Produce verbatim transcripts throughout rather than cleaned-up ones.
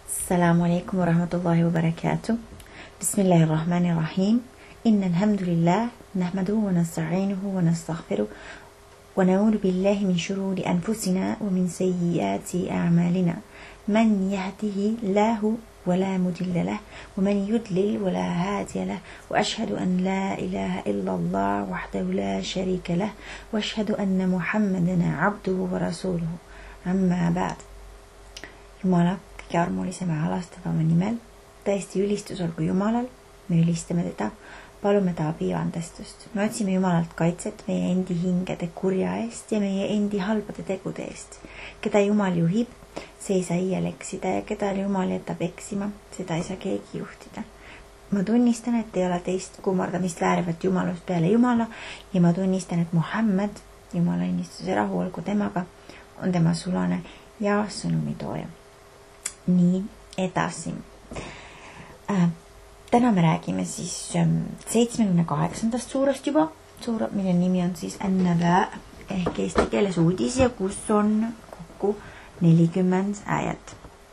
السلام عليكم ورحمة الله وبركاته. بسم الله الرحمن الرحيم. إن الحمد لله نحمده ونستعينه ونستغفره ونعوذ بالله من شرور أنفسنا ومن سيئات أعمالنا. من يهده الله ولا مضل له ومن يضلل ولا هادي له وأشهد أن لا إله إلا الله وحده لا شريك له وأشهد أن محمدا عبده ورسوله. أما بعد. Jumala kõige armulisema ja halastavama nimel, täiesti ülistus olgu Jumalal, me ülistame teda, palume ta abi ja andestust. Me otsime Jumalalt kaitset meie endi hingede kurja eest ja meie endi halbade tegude eest. Keda Jumal juhib, see ei saa iial eksida ja keda Jumal jätab eksima, seda ei saa keegi juhtida. Ma tunnistan, et ei ole teist kummardamist väärivat Jumalust peale Jumala ja ma tunnistan, et Muhammed, Jumala innistuse rahu olgu temaga, on tema sulane ja sõnumitooja. Nii edasi. Äh, täna me räägime siis seitsmekümne kaheksandast suurest juba, suura, mille nimi on siis An-Naba ehk eesti keeles uudis ja kus on kokku nelikümmend ääjat.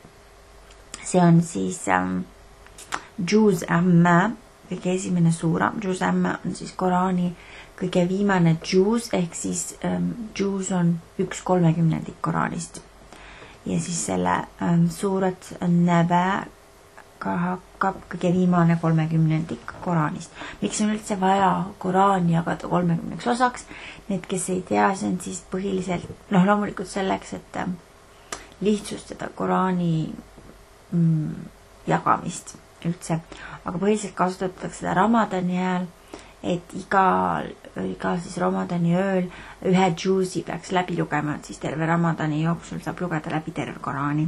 See on siis ähm, Juz Amma, kõige esimene suura. Juz Amma on siis Koraani kõige viimane Juz ehk siis ähm, Juz on üks kolmekümnendik Koraanist. Ja siis selle ähm, suurat Naba ka hakkab kõige viimane kolmekümnendik Koraanist. Miks on üldse vaja Koraani jagada kolmekümneks osaks? Need, kes ei tea, see on siis põhiliselt, noh loomulikult selleks, et ähm, lihtsustada Koraani mm, jagamist üldse. Aga põhiliselt kasutatakse seda Ramadani ajal, et igal, igal siis Ramadani ööl ühe džuusi peaks läbi lugema, et siis terve Ramadani jooksul saab lugeda läbi terve Koraani.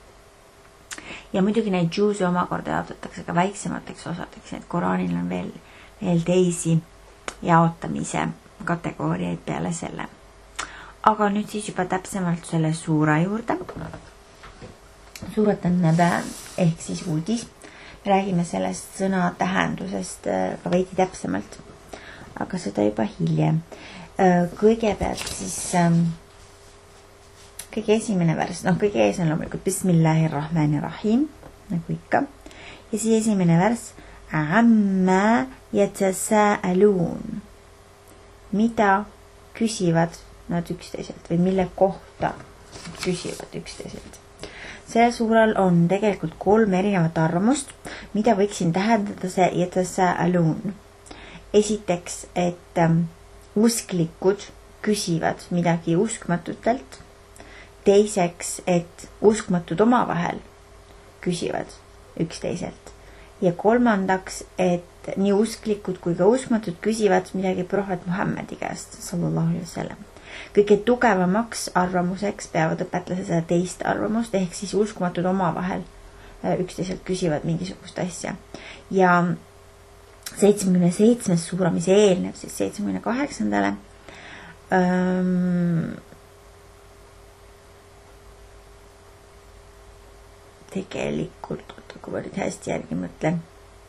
Ja muidugi neid džuusi omakorda jaotatakse ka väiksemateks osadeks, et Koraanil on veel, veel teisi jaotamise kategooriaid peale selle. Aga nüüd siis juba täpsemalt selle suura juurde. Suurat on Naba ehk siis uudis. Räägime sellest sõna tähendusest ka veidi täpsemalt, aga seda juba hiljem. Kõigepealt siis kõige esimene vers, noh kõige ees on loomulikult Bismillahirrahmanirrahim, nagu ikka. Ja siis esimene vers Amma yatasa'alun, mida küsivad nad üksteiselt või mille kohta küsivad üksteiselt. See suural on tegelikult kolm erinevat arvamust, mida võiksin tähendada see yatasa'alun. Esiteks, et ähm, usklikud küsivad midagi uskmatutelt. Teiseks, et uskmatud omavahel küsivad üksteiselt. Ja kolmandaks, et nii usklikud kui ka uskmatud küsivad midagi prohvet Muhammedi käest, sallallahu alaihi wasallam. Kõige tugevamaks arvamuseks peavad õpetlased seda teist arvamust, ehk siis uskmatud omavahel üksteiselt küsivad mingisugust asja. Ja seitsmekümne seitsmes suura, mis eelneb siis seitsmekümne kaheksandale, ähm, tegelikult, kui ma nüüd hästi järgi mõtlen.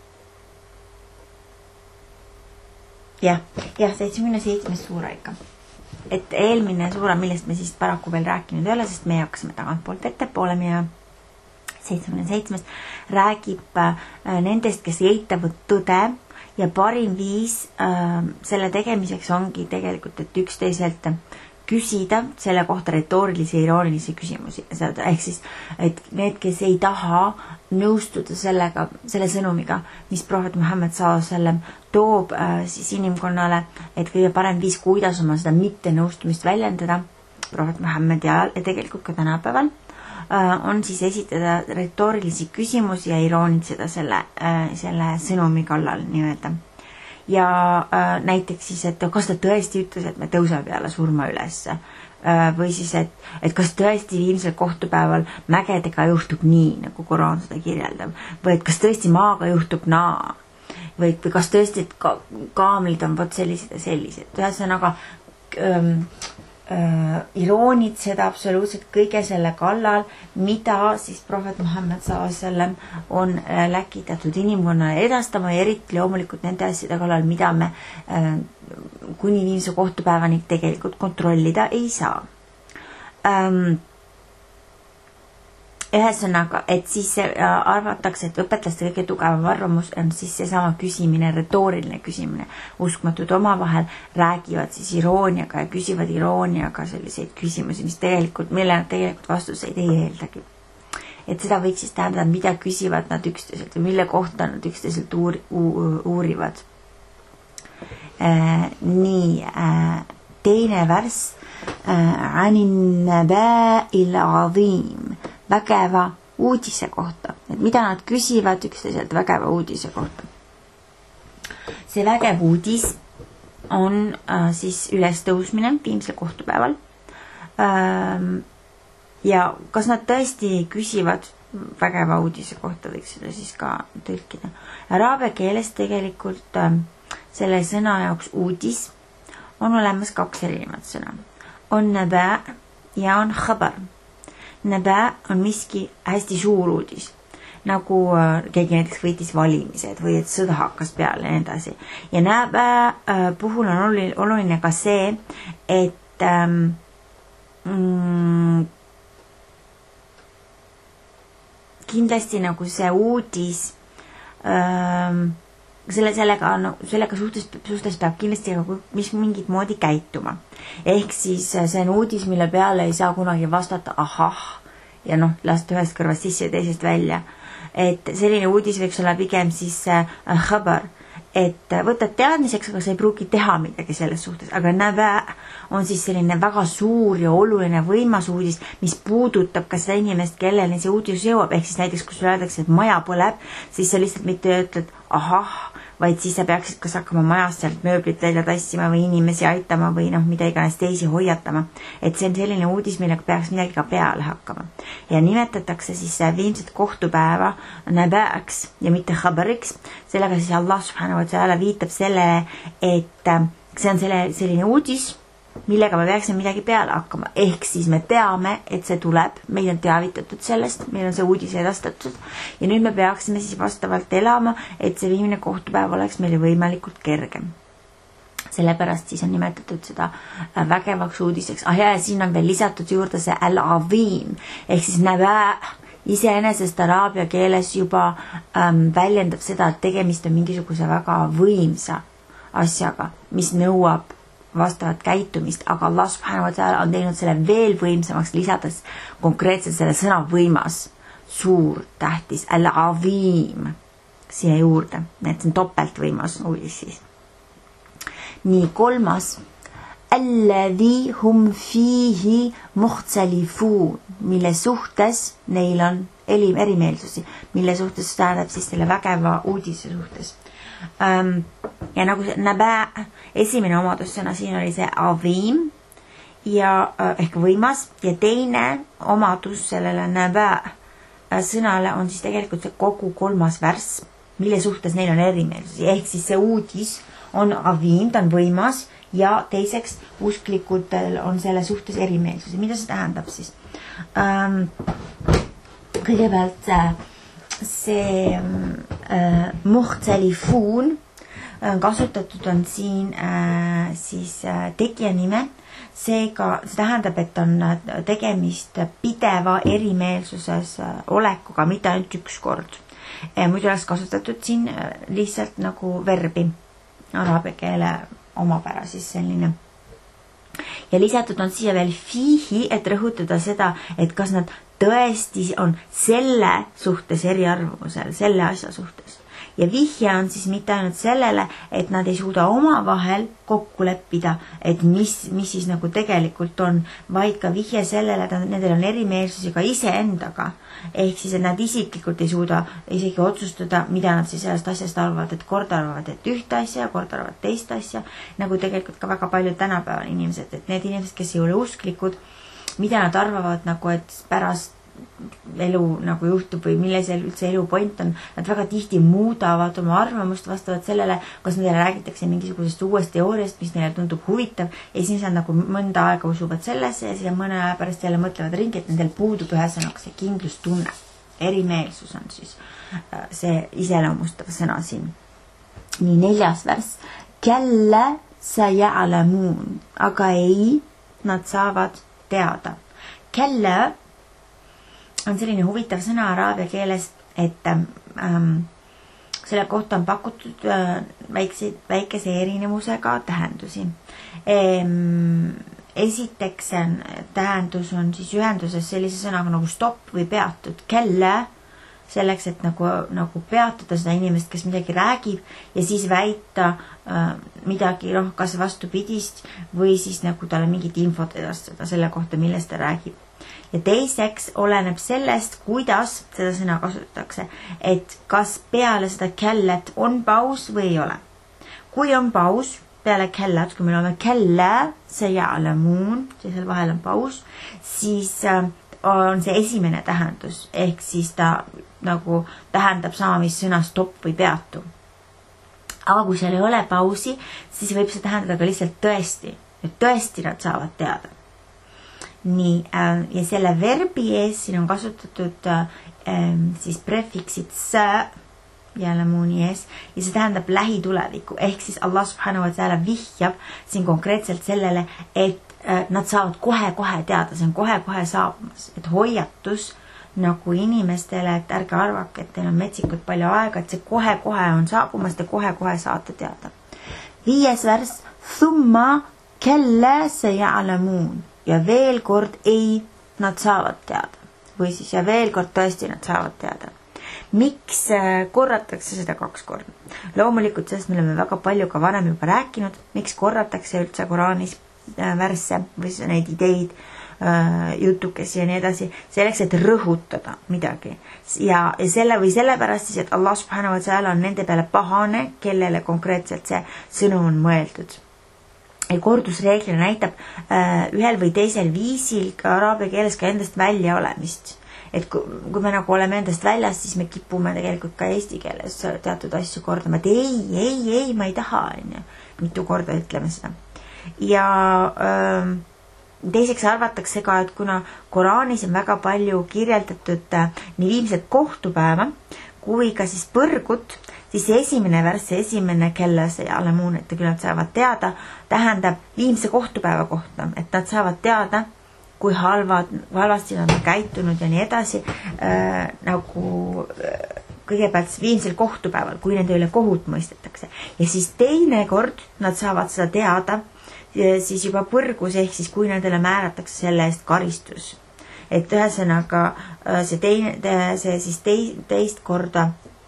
Jah, jah, seitsmekümne seitsmes suura ikka. Et eelmine suura, millest me siis paraku veel rääkinud ei ole, sest me hakkasime tagant poolt ettepoole ja seitsmekümne seitsmes räägib äh, nendest, kes eitavad tõde ja parim viis äh, selle tegemiseks ongi tegelikult, et üksteiselt küsida selle kohta retoorilisi ja iroonilisi küsimusi. Ehk siis, et need, kes ei taha nõustuda sellega, selle sõnumiga, mis prohvet Muhammad sallallahu alaihi wasallam toob äh, siis inimkonnale, et kõige parem viis, kuidas oma seda mitte nõustumist väljendada prohvet Muhammadi ajal ja tegelikult ka tänapäeval, äh, on siis esitada retoorilisi küsimusi ja iroonitseda selle, äh, selle sõnumi kallal nii-öelda. Ja äh, näiteks siis, et kas ta tõesti ütles, et me tõuseme peale surma üles äh, või siis, et, et kas tõesti viimsel kohtupäeval mägedega juhtub nii, nagu Koraan seda kirjeldab, või et kas tõesti maaga juhtub naa, või, või kas tõesti, et ka, kaamlid on võt sellised ja sellised. Ühesõnaga ähm, äh, iroonitseda absoluutselt kõige selle kallal, mida siis prohvet Muhammad sallallahu alaihi wasallam on äh, läkitatud inimkonnale edastama ja eriti loomulikult nende asjade kallal, mida me äh, kuni viimse kohtupäevani tegelikult kontrollida ei saa. Ähm, ühesõnaga, et siis arvatakse, et õpetlaste kõige tugevam arvamus on siis seesama küsimine, retooriline küsimine. Uskmatud omavahel räägivad siis irooniaga ja küsivad irooniaga selliseid küsimusi, mis tegelikult, mille nad tegelikult vastuseid ei eeldagi. Et seda võiks siis tähendada, mida küsivad nad üksteiselt või mille kohta nad üksteiselt uur, uurivad. Äh, nii, äh, teine värss äh, Anin naba'il azim, vägeva uudise kohta, et mida nad küsivad üksteiselt vägeva uudise kohta. See vägev uudis on äh, siis ülestõusmine viimsel kohtupäeval ähm, ja kas nad tõesti küsivad vägeva uudise kohta, võiks seda siis ka tõlkida. Araabia keeles tegelikult äh, selle sõna jaoks uudis on olemas kaks erinevat sõna. On naba ja on khabar. Naba on miski hästi suur uudis, nagu äh, keegi näiteks võitis valimised või et sõda hakkas peale ja nii edasi. Ja naba äh, puhul on oluline, oluline ka see, et ähm, mm, kindlasti nagu see uudis ähm, selle, sellega, no, sellega suhtes, suhtes peab kindlasti mis mingit moodi käituma. Ehk siis see on uudis, mille peale ei saa kunagi vastata ahah ja noh, lasta ühest kõrvast sisse ja teisest välja. Et selline uudis võiks olla pigem siis äh, khabar, et võtad teadmiseks, aga sa ei pruugi teha midagi selles suhtes. Aga naba on siis selline väga suur ja oluline võimas uudis, mis puudutab ka seda inimest, kelleni see uudis jõuab. Ehk siis näiteks, kui sulle öeldakse, et maja põleb, siis sa lihtsalt mitte ütled ahah, vaid siis sa peaksid kas hakkama majast sealt mööblit välja tassima või inimesi aitama või noh, mida iganes teisi hoiatama. Et see on selline uudis, millega peaks midagi ka peale hakkama. Ja nimetatakse siis viimset kohtupäeva naba'aks ja mitte khabariks. Sellega siis Allah subhanahu wa ta'ala viitab sellele, et see on selle, selline uudis, millega me peaksime midagi peale hakkama. Ehk siis me teame, et see tuleb, meil on teavitatud sellest, meil on see uudis edastatud ja nüüd me peaksime siis vastavalt elama, et see viimne kohtupäev oleks meile võimalikult kergem. Sellepärast siis on nimetatud seda vägevaks uudiseks. Ah ja, ja siin on veel lisatud juurde see al-azim, ehk siis naba iseenesest araabia keeles juba ähm, väljendab seda, et tegemist on mingisuguse väga võimsa asjaga, mis nõuab vastavat käitumist, aga Allah subhanahu wa ta'ala on teinud selle veel võimsamaks, lisades konkreetselt selle sõna võimas, suur, tähtis, al-azim siia juurde, et see on topelt võimas uudis siis. Nii, kolmas alladhi hum fihi muhtsalifun, mille suhtes neil on erimeelsusi, mille suhtes tähendab siis selle vägeva uudise suhtes. Um, ja nagu see naba, esimene omadussõna siin oli see azim ja uh, ehk võimas ja teine omadus sellele naba sõnale on siis tegelikult see kogu kolmas värss, mille suhtes neil on erimeelsusi, ehk siis see uudis on azim, ta on võimas ja teiseks usklikutel on selle suhtes erimeelsusi. Mida see tähendab siis? Um, kõigepealt uh, see äh, muhtsalifun äh, kasutatud on siin äh, siis äh, tegija nime, seega see tähendab, et on tegemist pideva erimeelsuses äh, olekuga, mitte ainult üks kord. Äh, muidu oleks kasutatud siin äh, lihtsalt nagu verbi, araabia keele omapära siis selline. Ja lisatud on siia veel fihi, et rõhutada seda, et kas nad tõesti on selle suhtes eriarvamusel, selle asja suhtes. Ja vihje on siis mitte ainult sellele, et nad ei suuda omavahel kokku leppida, et mis, mis siis nagu tegelikult on, vaid ka vihje sellele, et nendel on erimeelsusi ka iseendaga. Ehk siis, et nad isiklikult ei suuda isegi otsustada, mida nad siis sellest asjast arvavad, et kord arvavad, et ühte asja, kord arvavad teist asja, nagu tegelikult ka väga palju tänapäeval inimesed, et need inimesed, kes ei ole usklikud, mida nad arvavad nagu, et pärast elu nagu juhtub või milles üldse elu point on, nad väga tihti muudavad oma arvamust vastavalt sellele, kas neile räägitakse mingisugusest uuest teooriast, mis neile tundub huvitav ja siis nad nagu mõnda aega usuvad sellesse ja siis mõne aja pärast jälle mõtlevad ringi, et nendel puudub ühesõnaga see kindlustunne. Erimeelsus on siis see iseloomustav sõna siin. Nii, neljas värss. Källe sa ja'lamuun, aga ei, nad saavad teada. Källe on selline huvitav sõna araabia keeles, et ähm, selle kohta on pakutud äh, väikse, väikese erinevusega tähendusi. Ehm, esiteks tähendus on siis ühenduses sellise sõnaga nagu stopp või peatud, kelle, selleks, et nagu, nagu peatada seda inimest, kes midagi räägib ja siis väita äh, midagi, noh, kas vastupidist või siis nagu talle mingit infot edastada selle kohta, millest ta räägib. Ja teiseks oleneb sellest, kuidas seda sõna kasutatakse, et kas peale seda kellet on paus või ei ole. Kui on paus peale kellet, kui me oleme kelle, see ja'lamuun, see seal vahel on paus, siis äh, on see esimene tähendus, ehk siis ta nagu tähendab sama, mis sõna stopp või peatu. Aga kui seal ei ole pausi, siis võib see tähendada ka lihtsalt tõesti, et tõesti nad saavad teada. Nii, äh, ja selle verbi ees siin on kasutatud äh, siis prefiksid sä, ja'lamuuni ees, ja see tähendab lähitulevikku, ehk siis Allah subhanahu wa ta'ala vihjab siin konkreetselt sellele, et nad saavad kohe-kohe teada, see on kohe-kohe saabumas, et hoiatus nagu inimestele, et ärge arvake, et teil on metsikult palju aega, et see kohe-kohe on saabumas, te kohe-kohe saate teada. Viies vers, thumma kelle see ja'lamuun, ja veel kord ei, nad saavad teada, või siis ja veel kord tõesti nad saavad teada. Miks korratakse seda kaks korda? Loomulikult sellest me oleme väga palju ka varem juba rääkinud, miks korratakse üldse Koraanis värsse või neid ideid, jutukesi ja nii edasi, selleks, et rõhutada midagi. Ja, ja selle või sellepärast siis, et Allah subhanahu wa ta'ala on nende peale pahane, kellele konkreetselt see sõnum on mõeldud. Ja kordusreeglina näitab ühel või teisel viisil ka araabia keeles ka endast välja olemist. Et kui, kui me nagu oleme endast väljas, siis me kipume tegelikult ka eesti keeles teatud asju kordama, et ei, ei, ei, ma ei taha, mitu korda ütleme seda. Ja öö, teiseks arvatakse ka, et kuna Koraanis on väga palju kirjeldatud nii viimset kohtupäeva kui ka siis põrgut, siis esimene värss, esimene kelle see ja'lamuun, et küll nad saavad teada, tähendab viimse kohtupäeva kohta, et nad saavad teada, kui halvad, halvasti nad on käitunud ja nii edasi, äh, nagu äh, kõigepealt viimsel kohtupäeval, kui nende üle kohut mõistetakse. Ja siis teine kord nad saavad seda teada, siis juba põrgus, ehk siis kui nendele määratakse selle eest karistus. Et ühesõnaga see, teine, see siis teist, teist korda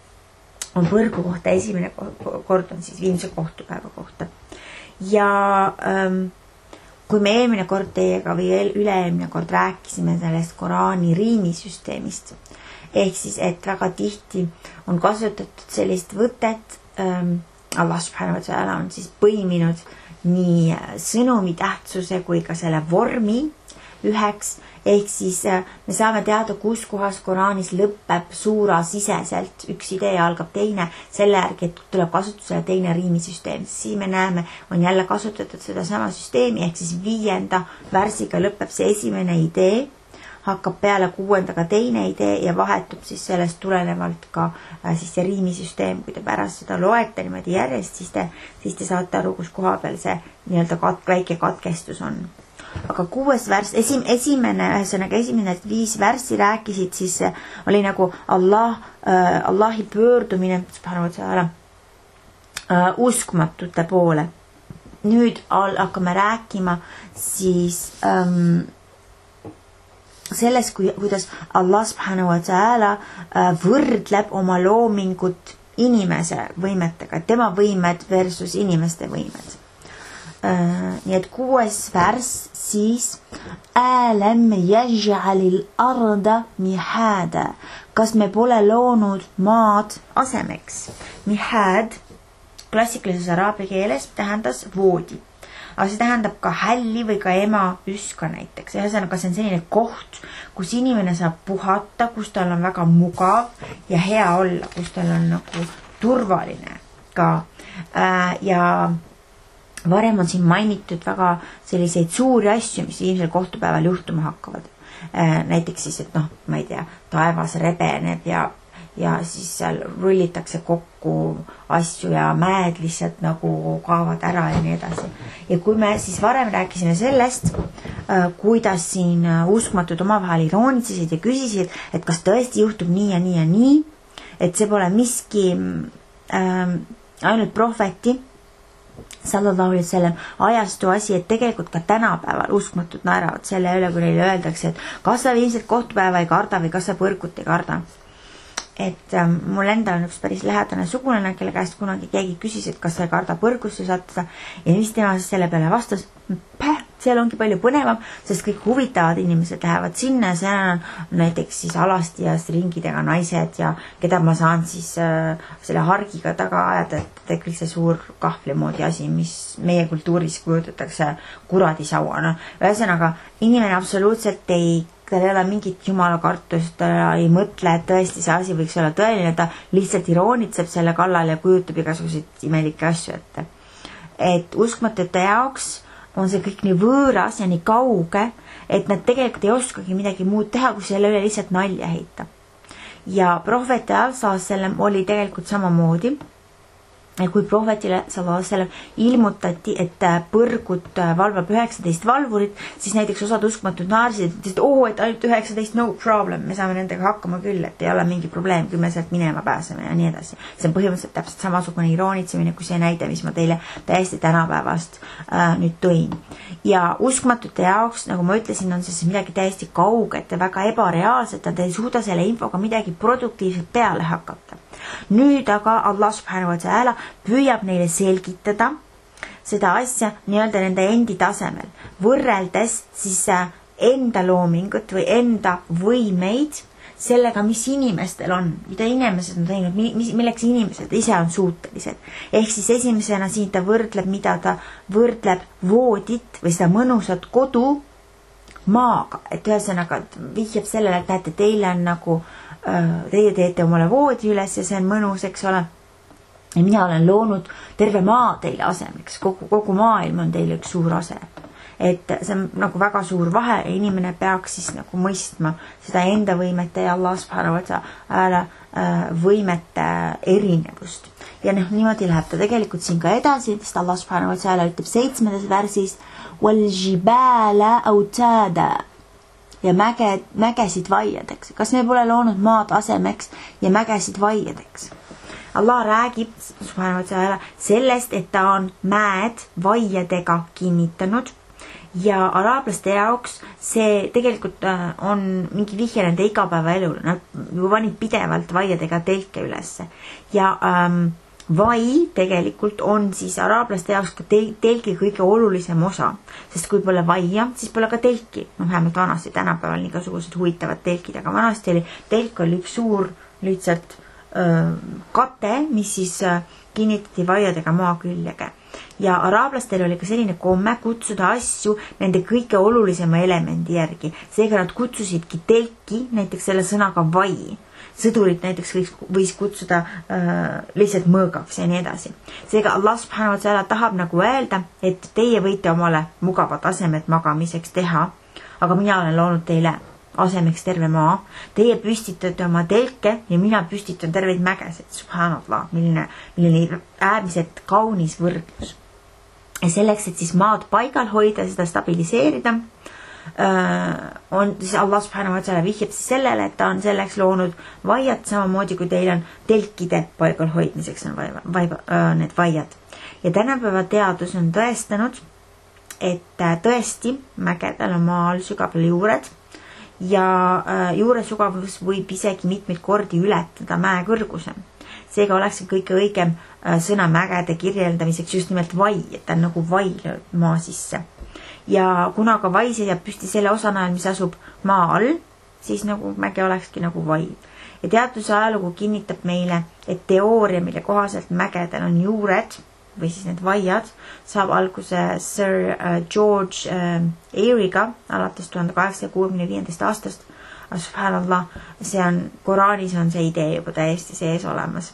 on põrgu kohta, esimene kord on siis viimse kohtupäeva kohta. Ja ähm, kui me eelmine kord teiega või üle-eelmine kord rääkisime sellest Koraani riimisüsteemist, ehk siis, et väga tihti on kasutatud sellist võtet, ähm, Allah subhanahu wa ta'ala on siis põiminud nii sõnumi tähtsuse kui ka selle vormi üheks, ehk siis me saame teada, kus kohas Koraanis lõpeb suura siseselt, üks idee algab teine, selle järgi, et tuleb kasutusele teine riimisüsteem. Siis me näeme, on jälle kasutatud seda sama süsteemi, ehk siis viienda värsiga lõpeb see esimene idee, hakkab peale kuuendaga teine idee ja vahetub siis sellest tulenevalt ka äh, siis see riimisüsteem. Kui te pärast seda loete niimoodi järjest, siis te, siis te saate aru, kus koha peal see nii-öelda kat, väike katkestus on. Aga kuues värss, esim, esimene, ühesõnaga esimene viis värssi rääkisid, siis oli nagu Allah, äh, Allahi pöördumine subhanahu wa ta'ala äh, uskmatute poole. Nüüd al, hakkame rääkima siis ähm, selles, kuidas Allah subhanahu wa ta'ala võrdleb oma loomingut inimese võimetega, tema võimed versus inimeste võimed. Nii et kuues värss siis Älem jäj'alil arda mihada, kas me pole loonud maad asemeks. Mihad klassikalises araabia keeles tähendas voodi. Aga see tähendab ka hälli või ka ema üska näiteks. Ühesõnaga, see on selline koht, kus inimene saab puhata, kus tal on väga mugav ja hea olla, kus tal on nagu turvaline ka. Ja varem on siin mainitud väga selliseid suuri asju, mis viimsel kohtupäeval juhtuma hakkavad. Näiteks siis, et noh, ma ei tea, taevas rebeneb ja ja siis seal rullitakse kokku asju ja mäed lihtsalt nagu kaovad ära ja nii edasi. Ja kui me siis varem rääkisime sellest, kuidas siin uskmatud omavahel iroonitsesid ja küsisid, et kas tõesti juhtub nii ja nii ja nii, et see pole miski ähm, ainult prohveti sallallahu alaihi wasallam ajastu asi, et tegelikult ka tänapäeval uskmatud naeravad selle üle, kui neile öeldakse, et kas sa ilmselt kohtupäeva ei karda või kas sa põrkut ei karda. Et ähm, mul endal on üks päris lähedane sugulane, kelle käest kunagi keegi küsis, et kas sa ei karda põrgusse sattuda ja mis tema selle peale vastas, päh, seal ongi palju põnevam, sest kõik huvitavad inimesed lähevad sinna ja seal on näiteks siis alastias ringidega naised ja keda ma saan siis äh, selle hargiga taga ajada, et tegelikult see suur kahvli moodi asi, mis meie kultuuris kujutatakse kuradisauana. Ühesõnaga, inimene absoluutselt ei tal ei ole mingit jumala kartust, ta ei mõtle, et tõesti see asi võiks olla tõeline, ta lihtsalt iroonitseb selle kallal ja kujutab igasuguseid imelikke asju ette. Et uskmatute jaoks on see kõik nii võõras ja nii kauge, et nad tegelikult ei oskagi midagi muud teha, kui selle üle lihtsalt nalja heita. Ja prohveti al-Sallam oli tegelikult samamoodi. Ja kui prohvetile sallallahu alaihi wasallam ilmutati, et põrgut valvab üheksateist valvurit, siis näiteks osad uskmatud naarsid ütlesid, oo, et ainult üheksateist, no problem, me saame nendega hakkama küll, et ei ole mingi probleem, kui me sealt minema pääseme ja nii edasi. See on põhimõtteliselt täpselt samasugune iroonitsemine, kui see näide, mis ma teile täiesti tänapäevast äh, nüüd tõin. Ja uskmatute jaoks, nagu ma ütlesin, on see midagi täiesti kauget ja väga ebareaalset, nad ei suuda selle infoga midagi produktiivselt peale hakata. Nüüd aga Allah subhanahu wa ta'ala püüab neile selgitada seda asja nii-öelda nende endi tasemel, võrreldes siis enda loomingut või enda võimeid sellega, mis inimestel on, mida inimesed on teinud, mis, milleks inimesed ise on suutelised. Ehk siis esimesena siin ta võrdleb, mida ta võrdleb voodit või seda mõnusat kodu maaga, et ühesõnaga vihjab sellele, et näete, teile on nagu teie teete omale voodi üles ja see on mõnus, eks ole. Ja mina olen loonud terve maa teile asemeks, kogu, kogu maailm on teile üks suur ase. Et see on nagu väga suur vahe ja inimene peaks siis nagu mõistma seda enda võimete ja Allah subhanahu wa ta'ala võimete erinevust. Ja noh, niimoodi läheb ta tegelikult siin ka edasi, sest Allah subhanahu wa ta'ala ütleb seitsmendas värsis وَالْجِبَالَ أَوْتَادًا ja mäge, mägesid vaiadeks. Kas me pole loonud maad asemeks ja mägesid vaiadeks? Allah räägib subhanahu wa ta'ala sellest, et ta on mäed vaiadega kinnitanud ja araablaste jaoks see tegelikult on mingi vihje nende igapäevaelule. Nad ju panid pidevalt vaiadega telke ülesse ja ähm, vai tegelikult on siis araablaste jaoks ka telgi kõige olulisem osa, sest kui pole vaia, siis pole ka telki. No vähemalt vanasti, tänapäeval nii igasugused huvitavad telkid, aga vanasti oli telk oli üks suur lihtsalt öö, kate, mis siis öö, kinnitati vaiadega maa küljega. Ja araablastel oli ka selline komme kutsuda asju nende kõige olulisema elemendi järgi. Seega nad kutsusidki telki näiteks selle sõnaga vai. Sõdurit näiteks võis, võis kutsuda äh, lihtsalt mõõgaks ja nii edasi. Seega Allah subhanahu wa ta'ala tahab nagu öelda, et teie võite omale mugavad asemed magamiseks teha, aga mina olen loonud teile asemeks terve maa. Teie püstitate oma telke ja mina püstitan terveid mägesid. Subhanallah, milline, milline äärmiselt kaunis võrdlus. Ja selleks, et siis maad paigal hoida, seda stabiliseerida, on siis Allah subhanahu wa ta'ala vihjab siis sellele, et ta on selleks loonud vaiad, samamoodi kui teil on telkide paigal hoidmiseks on vaiba, vaiba, öö, need vaiad. Ja tänapäeva teadus on tõestanud, et tõesti mägedel on maal sügaval juured ja öö, juure sügavus võib isegi mitmeid kordi ületada mäe kõrguse. Seega oleks kõige õigem öö, sõna mägede kirjeldamiseks just nimelt vai, et ta on nagu vai maa sisse. Ja kuna ka vai jääb püsti selle osana, mis asub maa all, siis nagu mäge olekski nagu vai. Ja teaduse ajalugu kinnitab meile, et teooria, mille kohaselt mägedel on juured või siis need vaiad, saab alguse Sir George Airy'ga alates tuhande kaheksasaja kuuekümne viiendast aastast. Subhanallah, see on, Koraanis on see idee juba täiesti sees olemas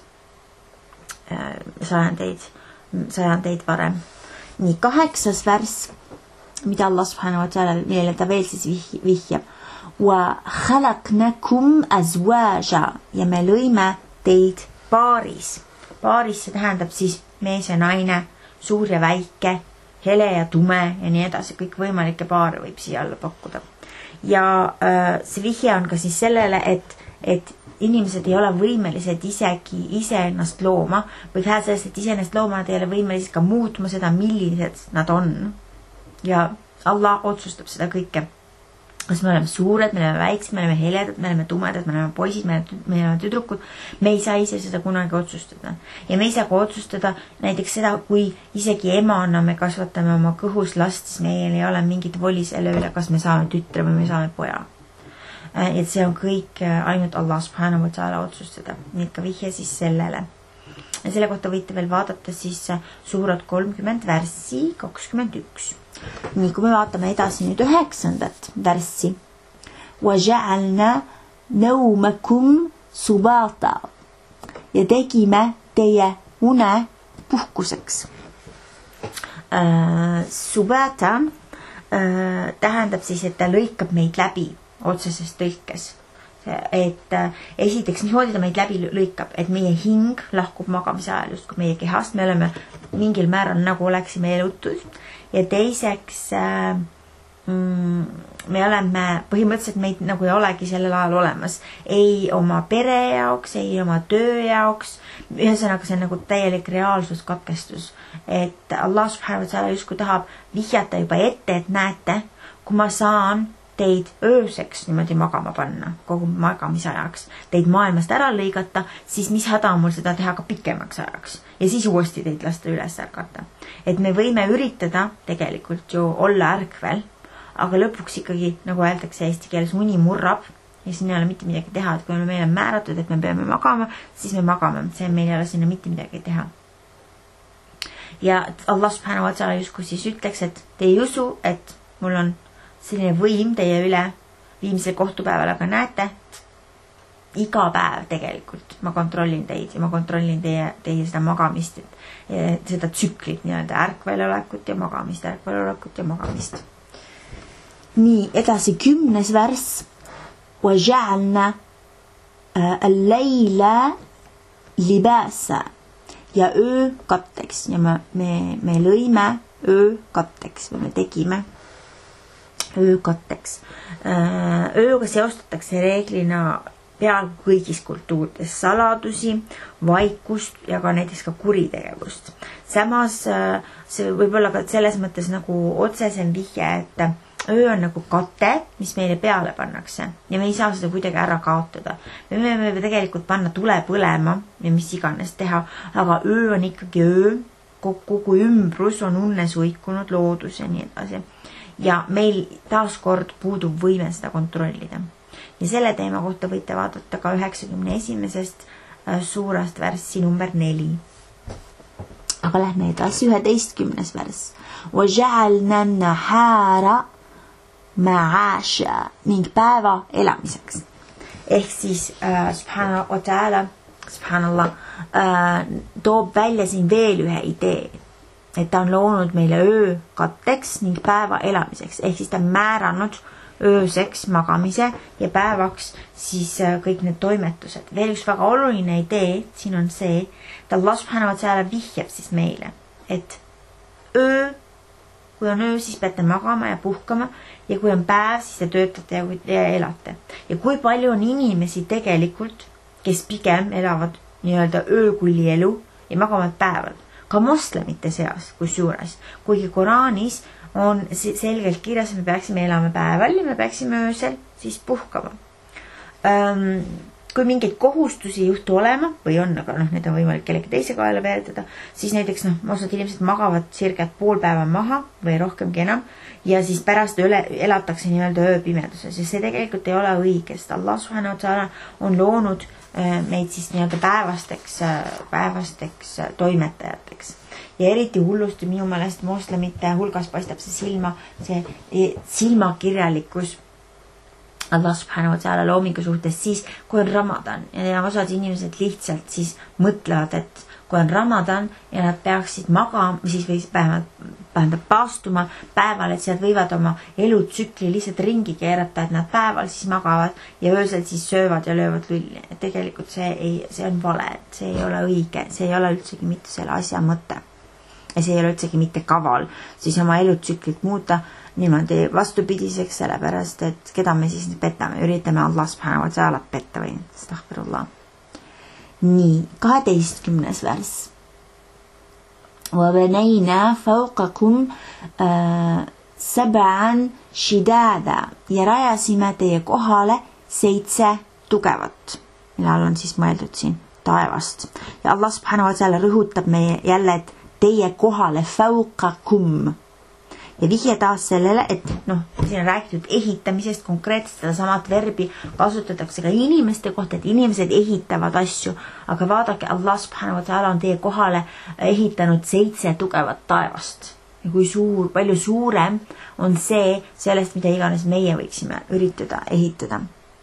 sajandeid, sajandeid varem. Nii, kaheksas värs, mida Allah subhanahu wa ta'ala, millele ta veel siis vihjab. wa khalaqnakum azwaja ja me lõime teid paaris. Paaris see tähendab siis mees ja naine, suur ja väike, hele ja tume ja nii edasi, kõik võimalikke paare võib siia alla pakkuda. Ja äh, see vihje on ka siis sellele, et, et inimesed ei ole võimelised isegi iseennast looma või vähe sellest, et iseennast looma nad ei ole võimelised ka muutma seda, millised nad on. Ja Allah otsustab seda kõike. Kas me oleme suured, me oleme väiksed, me oleme heledad, me oleme tumedad, me oleme poisid, me oleme tüdrukud. Me ei saa ise seda kunagi otsustada. Ja me ei saa ka otsustada näiteks seda, kui isegi emana me kasvatame oma kõhus last, siis meil ei ole mingit voli selle üle, kas me saame tütre või me saame poja. Et see on kõik ainult Allah subhanahu wa ta'ala otsustada. Nii ka vihje siis sellele. Ja selle kohta võite veel vaadata siis suurad kolmkümmend värssi kakskümmend üks. Nii kui me vaatame edasi nüüd üheksandat värssi. وَجَعَلْنَا نَوْمَكُمْ سُبَاطًا ja tegime teie une puhkuseks. Äh, subata äh, tähendab siis, et ta lõikab meid läbi otseses tõlkes. Et äh, esiteks, mismoodi ta meid läbi lõikab, et meie hing lahkub magamise ajal just kui meie kehast, me oleme mingil määral nagu oleksime elutud. Ja teiseks äh, mm, me oleme põhimõtteliselt meid nagu ei olegi sellel ajal olemas. Ei oma pere jaoks, ei oma töö jaoks. Ühesõnaga see on nagu täielik reaalsuskatkestus. Et Allah subhanahu wa ta'ala justkui tahab vihjata juba ette, et näete, kui ma saan teid ööseks niimoodi magama panna, kogu magamise ajaks, teid maailmast ära lõigata, siis mis häda on mul seda teha ka pikemaks ajaks ja siis uuesti teid lasta üles ärgata. Et me võime üritada tegelikult ju olla ärkvel, aga lõpuks ikkagi, nagu öeldakse eesti keeles, uni murrab ja siin ei ole mitte midagi teha, et kui meil on määratud, et me peame magama, siis me magame, see meil ei ole sinna mitte midagi teha. Ja Allah subhanahu wa ta'ala justkui siis ütleks, et te ei usu, et mul on selline võim teie üle viimsel kohtupäeval, aga näete, iga päev tegelikult ma kontrollin teid ja ma kontrollin teie, teie seda magamist, et seda tsüklit nii-öelda ärkvelolekut ja magamist, ärkvelolekut ja magamist. Nii, edasi kümnes värss. وَجَعَلْنَا اللَّيْلَ لِبَاسًا ja öö katteks ja me, me, me lõime öö katteks või me tegime öö katteks. Ööga seostatakse reeglina peal kõigis kultuurides saladusi, vaikust ja ka näiteks ka kuritegevust. Samas see võib olla ka selles mõttes nagu otsesem vihje, et öö on nagu kate, mis meile peale pannakse ja me ei saa seda kuidagi ära kaotada. Me võime tegelikult panna tule põlema ja mis iganes teha, aga öö on ikkagi öö, kogu ümbrus on unne suikunud loodus ja nii edasi. Ja meil taaskord puudub võime seda kontrollida. Ja selle teema kohta võite vaadata ka üheksakümne esimesest suurest värssi number neli. Aga lähme edasi üheteistkümnes värss. وَجَعَلْنَا النَّهَارَ مَعَاشًا ning päeva elamiseks. Ehk siis äh, subhana wa ta'ala, subhanallah, äh, toob välja siin veel ühe idee. Et ta on loonud meile öö katteks ning päeva elamiseks. Ehk siis ta on määranud ööseks magamise ja päevaks siis kõik need toimetused. Veel üks väga oluline idee siin on see, et Allah subhanahu wa ta'ala vihjab siis meile, et öö, kui on öö, siis peate magama ja puhkama ja kui on päev, siis te töötate ja elate. Ja kui palju on inimesi tegelikult, kes pigem elavad nii-öelda öökulli elu ja magavad päeval. Ka moslemite seas, kus juures, kuigi Koraanis on selgelt kirjas, et me peaksime elama päeval ja me peaksime öösel siis puhkama. Ähm, kui mingeid kohustusi juhtu olema, või on, aga noh, need on võimalik kellegi teise kaela veeretada, siis näiteks noh, osad inimesed magavad circa pool päeva maha või rohkemgi enam ja siis pärast üle, elatakse nii-öelda ööpimeduses ja see tegelikult ei ole õige, sest Allah subhanahu wa ta'ala on loonud meid siis nii-öelda päevasteks, päevasteks toimetajateks. Ja eriti hullusti minu meelest moslemite hulgas paistab see silma, see silmakirjalikkus Allah subhanahu wa ta'ala loomingu suhtes siis, kui on Ramadan ja osad inimesed lihtsalt siis mõtlevad, et kui on Ramadan ja nad peaksid magama, siis või vähemalt paastuma päeval, et sealt võivad oma elutsükli lihtsalt ringi keerata, et nad päeval siis magavad ja öösel siis söövad ja löövad lülli. Tegelikult see, ei, see on vale, see ei ole õige, see ei ole üldsegi mitte selle asja mõte. Ja see ei ole üldsegi mitte kaval, siis oma elutsüklit muuta niimoodi vastupidiseks, sellepärast, et keda me siis petame, üritame Allah subhanahu wa ta'ala petta või astaghfirullah. Nii, kaheteistkümnes vers. وَبَنَيْنَا فَوْقَكُمْ سَبْعًا شِدَادًا ja rajasime teie kohale seitse tugevat, mille all on siis mõeldud siin taevast. Ja Allah subhanahu wa ta'ala rõhutab meie jälle, et teie kohale fauqakum. Ja vihje taas sellele, et noh, siin on räägitud ehitamisest, konkreetselt seda samat verbi kasutatakse ka inimeste kohta, et inimesed ehitavad asju, aga vaadake, Allah subhanahu wa ta'ala on teie kohale ehitanud seitse tugevat taevast. Ja kui suur, palju suurem on see sellest, mida iganes meie võiksime üritada ehitada.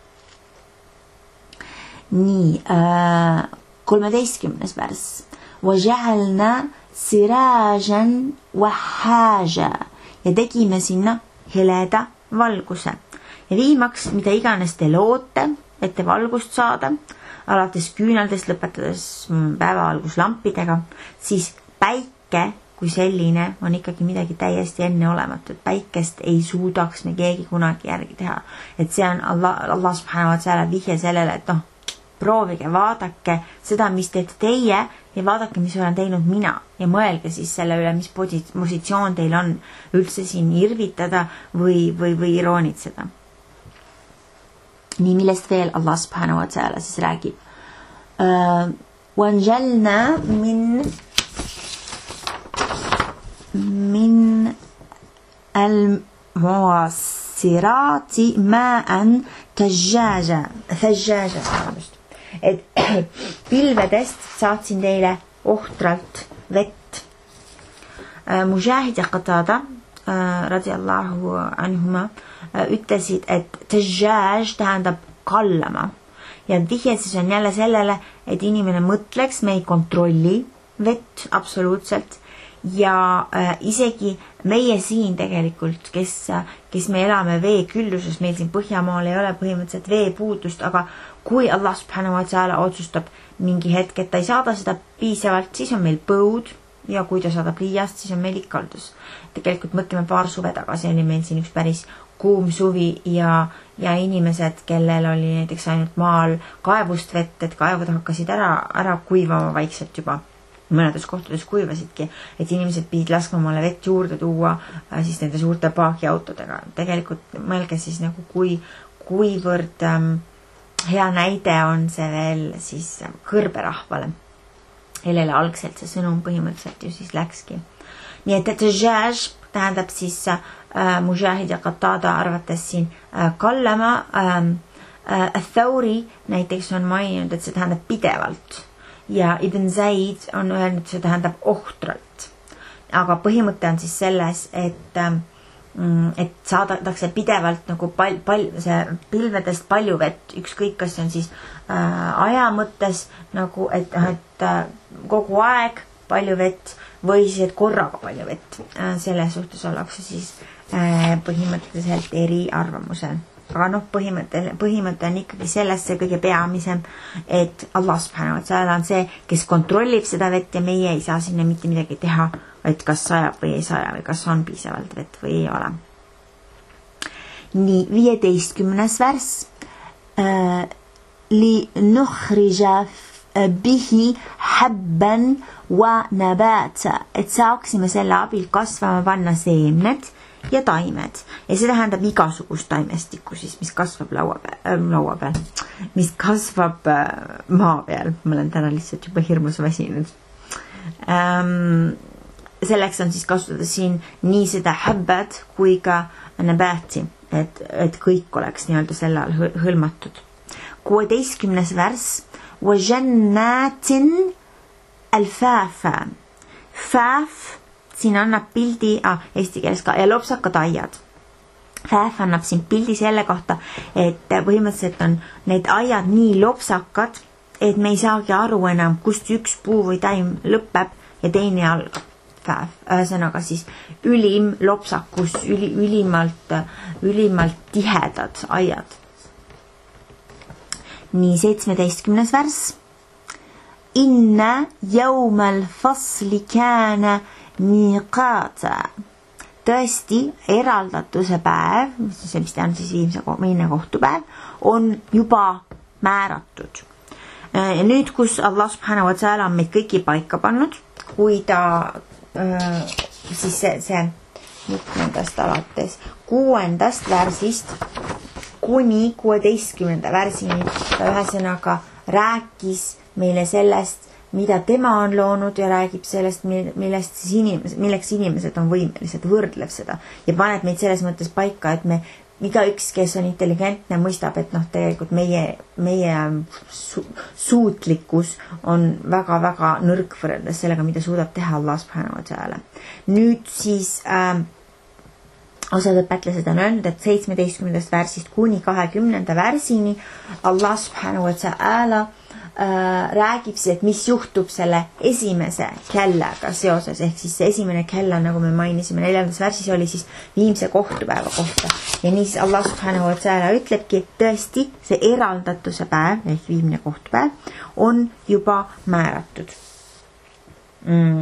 Nii, äh, kolmeteistkümnes vers. وَجَعَلْنَا سِرَاجًا وَحَاجًا ja tegime sinna heleda valguse. Ja viimaks, mida iganes te loote, et te valgust saada, alates küünaldest lõpetades päevavalguslampidega, siis päike kui selline on ikkagi midagi täiesti enneolematut. Päikest ei suudaks me keegi kunagi järgi teha. Et see on Allah, Allah subhanahu wa ta'ala vihje sellele, et noh, proovige, vaadake seda, mis teete teie ja vaadake, mis olen teinud mina ja mõelge siis selle üle, mis positsioon teil on üldse siin irvitada või, või, või iroonitseda. Nii, millest veel Allah subhanahu wa ta'ala siis räägib. وَانْجَلْنَا مِنْ مِنْ الْمُوَاسِرَاتِ مَاءً ثَجَّاجًا ثَجَّاجًا et pilvedest saatsin teile ohtralt vett. Mujahid ja Qatada radiallahu anhuma ütlesid, et tajjaj tähendab kallama. Ja vihje siis on jälle sellele, et inimene mõtleks, me ei kontrolli vett absoluutselt. Ja äh, isegi meie siin tegelikult, kes, kes me elame vee külluses, meil siin Põhjamaal ei ole põhimõtteliselt veepuudust, aga kui Allah subhanahu wa ta'ala otsustab mingi hetk, et ta ei saada seda piisavalt, siis on meil põud ja kui ta saadab liiast, siis on meil ikaldus. Tegelikult mõtleme paar suve tagasi, oli meil siin üks päris kuum suvi ja, ja inimesed, kellel oli näiteks ainult maal kaevust vett, et kaevud hakkasid ära, ära kuivama vaikselt juba. Mõnedes kohtades kuivasidki, et inimesed pidid laskma omale vett juurde tuua siis nende suurte paagiautodega. Tegelikult mõelge siis nagu kui, kuivõrd ähm, hea näide on see veel siis kõrberahvale, kellele algselt see sõnum põhimõtteliselt ju siis läkski. Nii et tajjaj tähendab siis äh, Mujahid ja Qatada arvates siin äh, kallama. Äh, äh, Thauri näiteks on maininud, et see tähendab pidevalt. Ja Ibn Zaid on öelnud, see tähendab ohtralt. Aga põhimõte on siis selles, et, et saadakse pidevalt nagu pal, pal, see pilvedest palju vett, ükskõik kas on siis äh, aja mõttes nagu, et, et äh, kogu aeg palju vett või siis, et korraga palju vett. Äh, selle suhtes ollakse siis äh, põhimõtteliselt eri arvamusel. Aga noh, põhimõte, põhimõte on ikkagi selles see kõige peamisem, et Allah subhanahu wa ta'ala on see, kes kontrollib seda vett ja meie ei saa sinna mitte midagi teha, et kas sajab või ei saja või kas on piisavalt vett või ei ole. Nii, viieteistkümnes vers. Li nuhrija bihi habban wa nabata, et saaksime selle abil kasvama panna seemned ja taimed. Ja see tähendab igasugust taimestikku siis, mis kasvab laua peal, äh, laua peal, mis kasvab äh, maa peal. Ma olen täna lihtsalt juba hirmus väsinud. Ähm, selleks on siis kasutada siin nii seda habbad kui ka nabati, et, et kõik oleks nii-öelda selle all hõlmatud. kuueteistkümnes vers. وَجَنَّاتٍ الْفَافَ Fäf siin annab pildi, ah, eesti keeles ka, ja lopsakad aiad. Fäf annab siin pildi selle kohta, et põhimõtteliselt on need aiad nii lopsakad, et me ei saagi aru enam, kust üks puu või taim lõpeb ja teine algab. Ühesõnaga siis ülim lopsakus, üli, ülimalt, ülimalt tihedad aiad. Nii, seitsmeteistkümnes värss. Inna jaumal fasli kääne miqaata. Tõesti, eraldatuse päev, mis tähendab siis viimse viimne kohtupäev, on juba määratud. Ja nüüd, kus Allah subhanahu wa ta'ala on meid kõiki paika pannud, kui ta äh, siis see, see mitmendast alates kuuendast värsist kuni kuueteistkümnenda värsini ta ühesõnaga rääkis meile sellest, mida tema on loonud ja räägib sellest, millest siis inimesed, milleks inimesed on võimelised, võrdlev seda ja paneb meid selles mõttes paika, et me igaüks, kes on intelligentne, mõistab, et noh, tegelikult meie, meie su suutlikkus on väga-väga nõrk võrreldes sellega, mida suudab teha Allah subhanahu wa ta'ala. Nüüd siis äh, osad õpetlased on öelnud, et seitsmeteistkümnendast värsist kuni kahekümnenda värsini Allah subhanahu wa ta'ala äh, räägib siis, et mis juhtub selle esimese kellaga seoses, ehk siis see esimene kella, nagu me mainisime, neljandas värsis oli siis viimse kohtupäeva kohta. Ja nii siis Allah subhanahu wa ta'ala ütlebki, tõesti see eraldatuse päev, ehk viimne kohtupäev, on juba määratud. Mm.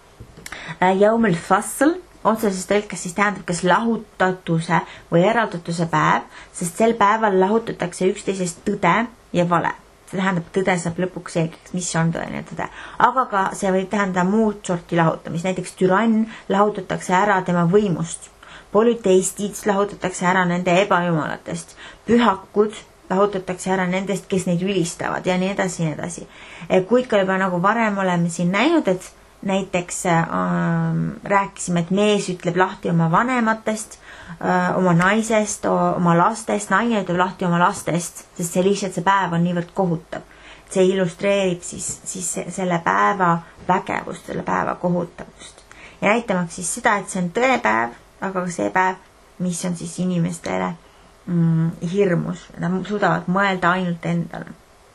Jaumul fasl otseses tõlkes siis tähendab kas lahutatuse või eraldatuse päev, sest sel päeval lahutatakse üksteisest tõde ja vale. See tähendab, tõde saab lõpuks selgeks, mis on tõeline tõde. Aga ka see võib tähendada muud sorti lahutamist. Näiteks türann lahutatakse ära tema võimust. Polüteistid lahutatakse ära nende ebajumalatest. Pühakud lahutatakse ära nendest, kes neid ülistavad ja nii edasi, nii edasi. Kuid ka juba nagu varem oleme siin näinud, et näiteks ähm, rääkisime, et mees ütleb lahti oma vanematest, äh, oma naisest, oma lastest, naine ütleb lahti oma lastest, sest see lihtsalt see päev on niivõrd kohutav. See illustreerib siis, siis selle päeva vägevust, selle päeva kohutavust. Ja näitamaks siis seda, et see on tõepäev, aga ka see päev, mis on siis inimestele mm, hirmus. Nad suudavad mõelda ainult endale.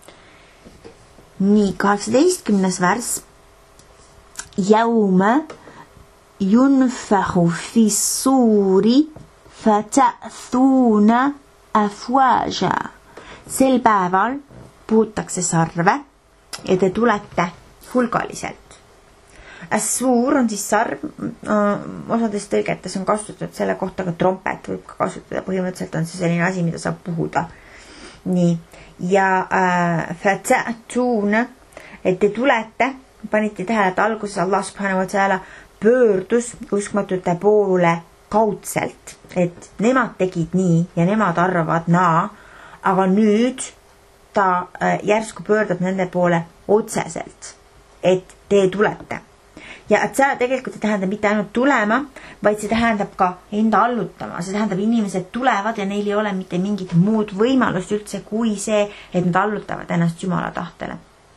Nii, kaheksateistkümnes värss. يوم ينفخ في الصور فتأثون أفواجا. Sel päeval puhutakse sarve ja te tulete hulgaliselt. As-suur on siis sarv, osades tõlgetes on kasutatud selle kohta, ka trompet võib ka kasutada. Põhimõtteliselt on see selline asi, mida saab puhuda. Nii. Ja äh, fata'tuuna, et te tulete, panite tähele, et alguses Allah subhanahu wa ta'ala pöördus uskmatute poole kaudselt, et nemad tegid nii ja nemad arvavad naa, aga nüüd ta äh, järsku pöördab nende poole otseselt, et te tulete. Ja et see tegelikult ei tähendab mitte ainult tulema, vaid see tähendab ka enda allutama. See tähendab, inimesed tulevad ja neil ei ole mitte mingit muud võimalust üldse kui see, et nad allutavad ennast Jumala tahtele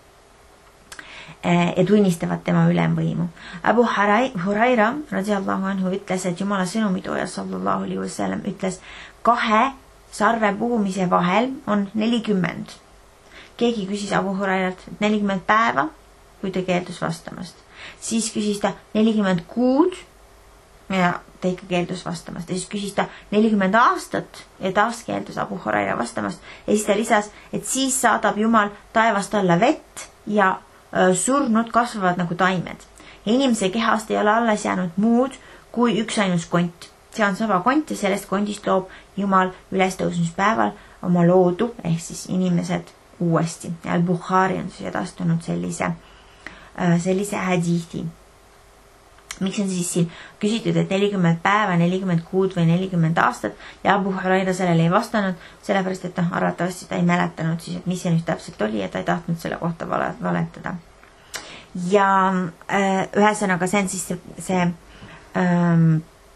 ja tunnistavad tema ülemvõimu. Abu Huraira radiallahu anhu ütles, et Jumala sõnumitooja sallallahu alaihi wasallam ütles, kahe sarve puhumise vahel on nelikümmend. Keegi küsis Abu Hurairalt, et nelikümmend päeva, kui ta keeldus vastamast. Siis küsis ta nelikümmend kuud ja ta ikka keeldus vastamast. Ja siis küsis ta nelikümmend aastat ja taas keeldus Abu Huraira vastamast. Ja siis ta lisas, et siis saadab Jumal taevast alla vett ja surnud kasvavad nagu taimed. Ja inimese kehast ei ole alles jäänud muud kui üks ainus kont. See on sama kont ja sellest kondist loob Jumal ülestõusmispäeval oma loodu, ehk siis inimesed uuesti. Ja Al-Bukhari on siis edastunud sellise, sellise hadithi. Miks on siis siin küsitud, et nelikümmend päeva, nelikümmend kuud või nelikümmend aastat ja Abu Huraira sellele ei vastanud, sellepärast, et noh, arvatavasti ta ei mäletanud siis, et mis see nüüd täpselt oli ja ta ei tahtnud selle kohta valetada. Ja äh, ühesõnaga see on siis see, see ähm,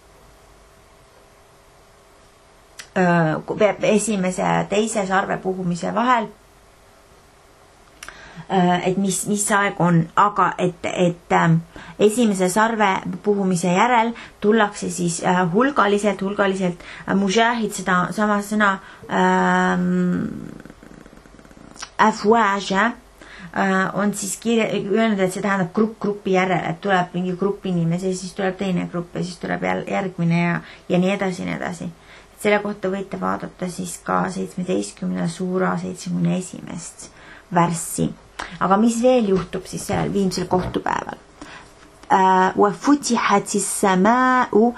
äh, esimese ja teise sarve puhumise vahel, et mis, mis aeg on, aga et, et äh, esimese sarve puhumise järel tullakse siis äh, hulgaliselt, hulgaliselt äh, mujahid, seda sama sõna äh, afwaja on siis kirja, öelnud, et see tähendab grupp grupi järel, et tuleb mingi grupp inimesi, siis tuleb teine grupp ja siis tuleb järgmine ja, ja nii edasi, nii edasi. Et selle kohta võite vaadata siis ka seitsmeteistkümne suura seitsmekümne esimest värssi. Aga mis veel juhtub siis sellel viimsel kohtupäeval? وَفُتِحَتِ السَّمَاءُ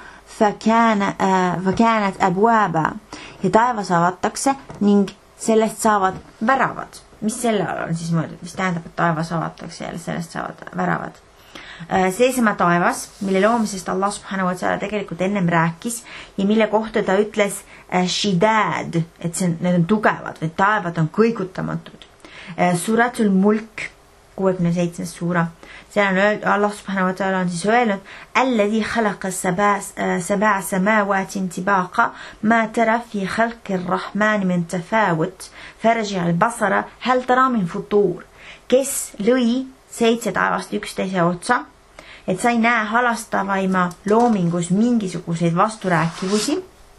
فَكَانَتْ أَبْوَابًا ja taevas avatakse ning sellest saavad väravad. Mis selle all on siis mõeldud? Mis tähendab, et taevas avatakse ja sellest saavad väravad? Seesama taevas, mille loomisest Allah subhanahu wa ta'ala tegelikult ennem rääkis ja mille kohta ta ütles shidad, et see, need on tugevad või taevad on kõigutamatud. Suratul Mulk, kuuekümne seitsmes suura. Seal on öeldud, Allah subhanahu wa ta'ala on siis öelnud Alladhi khalaqa sab'a samaawatin tibaqa ma tara fi khalqir rahmani min tafawut farji al-basara hal tara min futur. Kes lõi seitse taevast üksteise otsa, et sa ei näe halastavaima loomingus mingisuguseid vasturääkivusi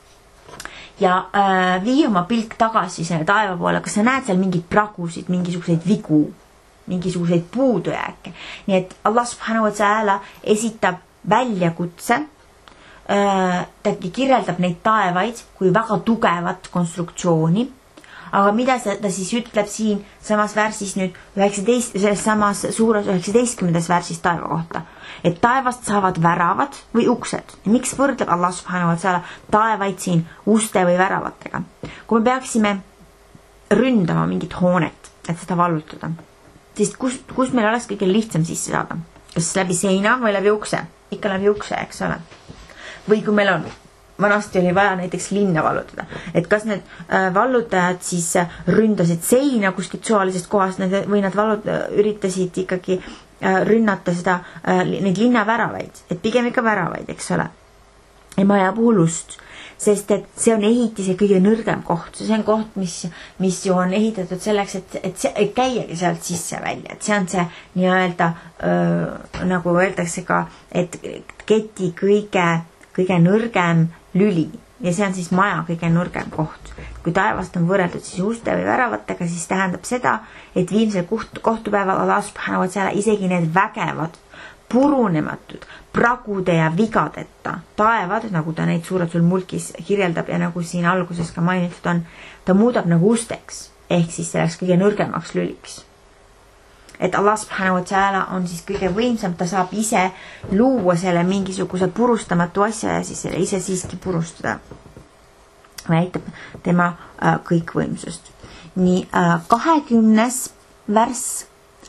ja äh, vii oma pilk tagasi selle taeva poole, kas sa näed seal mingeid pragusid, mingisuguseid vigu, mingisuguseid puudujääke. Nii et Allah subhanahu wa ta'ala esitab väljakutse, äh, ta kirjeldab neid taevaid kui väga tugevat konstruktsiooni, aga mida ta siis ütleb siin samas värsis nüüd üheksateist, selles samas suures üheksateistkümnendas värsis taeva kohta, et taevast saavad väravad või uksed. Ja miks võrdleb Allah subhanahu wa ta'ala taevaid siin uste või väravatega? Kui me peaksime ründama mingit hoonet, et seda vallutada, siis kus, kus meil oleks kõige lihtsam sisse saada? Kas läbi seina või läbi ukse? Ikka läbi ukse, eks ole. Või kui meil on, vanasti oli vaja näiteks linna vallutada, et kas need äh, vallutajad siis ründasid seina kuskilt suvalisest kohast või nad vallut, üritasid ikkagi äh, rünnata seda, äh, neid linnaväravaid, et pigem ikka väravaid, eks ole. Ja maja puhulust, sest et see on ehitise kõige nõrgem koht, see on koht, mis, mis ju on ehitatud selleks, et, et, see, et käiagi sealt sisse välja, et see on see nii-öelda, nagu öeldakse ka, et keti kõige, kõige nõrgem lüli ja see on siis maja kõige nõrgem koht. Kui taevast on võrreldud siis uste või väravatega, siis tähendab seda, et viimsel koht, kohtupäeval Allah subhanahu wa ta'ala isegi need vägevad, purunematud, pragude ja vigadeta taevad, nagu ta neid suuratul mulkis kirjeldab ja nagu siin alguses ka mainitud on, ta muudab nagu usteks, ehk siis selleks kõige nõrgemaks lüliks. Et Allah subhanahu wa ta'ala on siis kõige võimsam, ta saab ise luua selle mingisuguse purustamatu asja ja siis selle ise siiski purustada. Näitab tema äh, kõikvõimsust. Nii äh, kahekümnes värss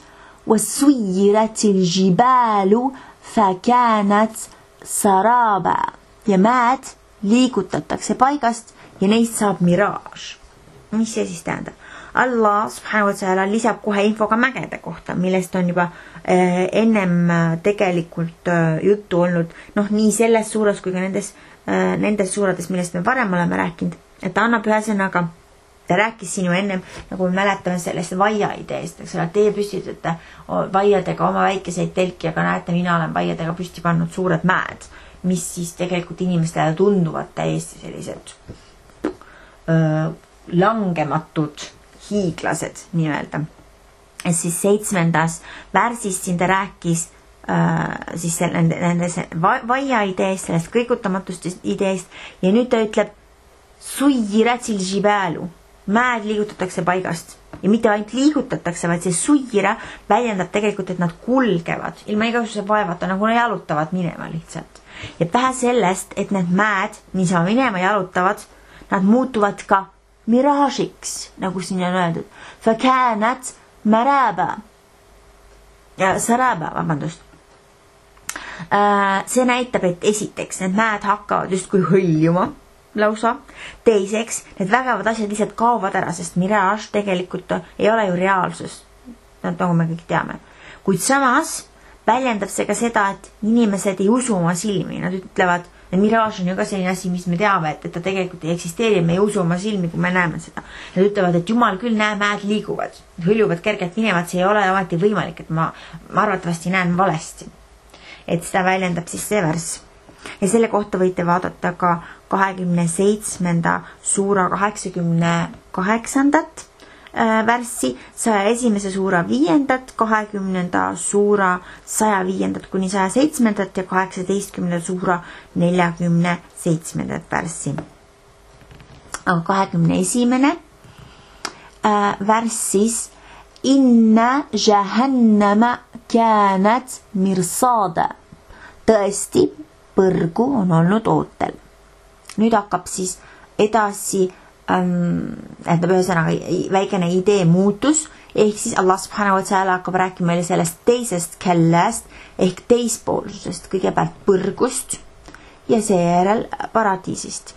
وَسُيِّرَتِ الْجِبَالُ فَكَانَتْ سَرَابًا ja mäed liigutatakse paigast ja neist saab miraaž. Mis see siis tähendab? Allah subhanahu wa ta'ala lisab kohe info ka mägede kohta, millest on juba äh, ennem äh, tegelikult äh, juttu olnud, noh nii selles suures kui ka nendes, äh, nendes suurades, millest me varem oleme rääkinud, et ta annab ühesõnaga, ta rääkis siin ju ennem, nagu me mäletame sellest vaia ideest, eks ole, teie püstitate vaiadega oma väikeseid telki, aga näete, mina olen vaiadega püsti pannud suured mäed, mis siis tegelikult inimestele tunduvad täiesti sellised öö, langematud hiiglased nii-öelda. Et siis seitsmendas värsis siin ta rääkis öö, siis nende, nende vaia ideest, sellest kõigutamatust ideest ja nüüd ta ütleb suyyiratil jibalu, mäed liigutatakse paigast ja mitte ainult liigutatakse, vaid see suira väljendab tegelikult, et nad kulgevad ilma igasuguse vaevata, nagu nad jalutavad minema lihtsalt. Ja vähe sellest, et need mäed niisama minema jalutavad, nad muutuvad ka miraažiks, nagu siin on öeldud. Fakäänat maraba. Ja saraba, vabandust. See näitab, et esiteks need mäed hakkavad justkui hõljuma lausa. Teiseks, need vägevad asjad lihtsalt kaovad ära, sest miraaž tegelikult ei ole ju reaalsus, nagu me kõik teame. Kuid samas väljendab see ka seda, et inimesed ei usu oma silmi. Nad ütlevad, et miraaž on ju ka selline asi, mis me teame, et, et ta tegelikult ei eksisteeri, me ei usu oma silmi, kui me näeme seda. Nad ütlevad, et jumal küll, näe, mäed liiguvad, hõljuvad kergelt minevad, see ei ole alati võimalik, et ma, ma arvatavasti näen valesti. Et seda väljendab siis see värss. Ja selle kohta võite vaadata ka kahekümne seitsmenda suura kaheksakümne kaheksandat värssi, saja esimese suura viiendat, kahekümnenda suura saja viiendat kuni saja seitsmendat ja kaheksateistkümnenda suura neljakümne seitsmendat värssi. Aga kahekümne esimene värss siis Inna jahannama käänät mirsaada. Tõesti, põrgu on olnud ootel. Nüüd hakkab siis edasi ähm, et ühesõnaga väikene idee muutus, ehk siis Allah subhanahu wa ta'ala hakkab rääkima meile sellest teisest källast ehk teispoolsusest, kõigepealt põrgust ja seejärel paradiisist.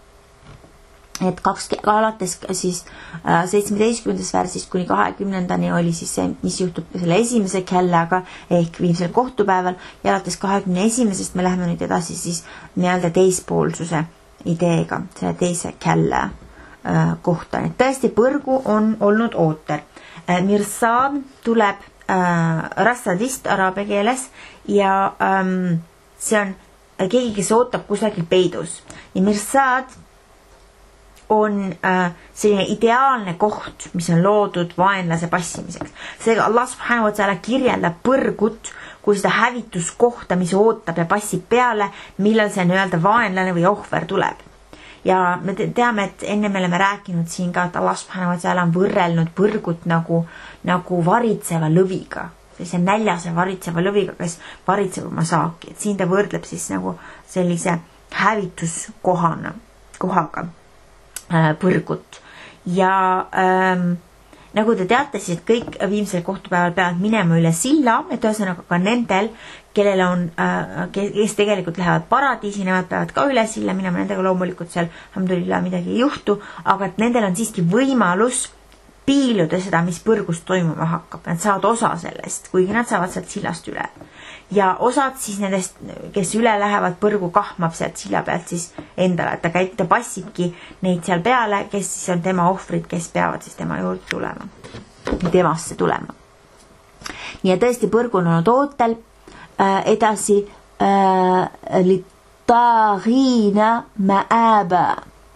Et kaks, alates siis äh, seitsmeteistkümnendas värsist kuni kahekümnendani oli siis see, mis juhtub selle esimese källaga ehk viimsel kohtupäeval ja alates kahekümne esimesest me läheme nüüd edasi siis nii-öelda teispoolsuse ideega, selle teise källa äh, kohta. Et tõesti põrgu on olnud ootel. Äh, Mirsaad tuleb äh, rassadist araabia keeles ja ähm, see on keegi, kes ootab kusagil peidus. Ja Mirsaad on äh, selline ideaalne koht, mis on loodud vaenlase passimiseks. Seega Allah subhanahu wa ta'ala kirjeldab põrgut kui seda hävituskohta, mis ootab ja passib peale, millal see nii-öelda vaenlane või ohver tuleb. Ja me teame, et enne me oleme rääkinud siin ka, et Allah subhanahu wa ta'ala on võrrelnud põrgut nagu, nagu varitseva lõviga. See on näljase varitseva lõviga, kes varitseb oma saaki. Et siin ta võrdleb siis nagu sellise hävituskohana, kohaga põrgut. Ja ähm, nagu te teate, siis et kõik viimsel kohtupäeval peavad minema üle silla, et ühesõnaga ka nendel, kellel on, äh, kes tegelikult lähevad paradiisi, nemad peavad ka üle silla minema, nendega loomulikult seal alhamdulillah midagi ei juhtu, aga et nendel on siiski võimalus piiluda seda, mis põrgust toimuma hakkab. Nad saavad osa sellest, kuigi nad saavad sealt sillast üle. Ja osad siis nendest, kes üle lähevad, põrgu kahmab sealt silla pealt siis endale, et ta käib, ta passibki neid seal peale, kes siis on tema ohvrid, kes peavad siis tema juurde tulema, temasse tulema. Nii ja tõesti põrgu on olnud ootel, äh, edasi äh, litaagiina ma'aba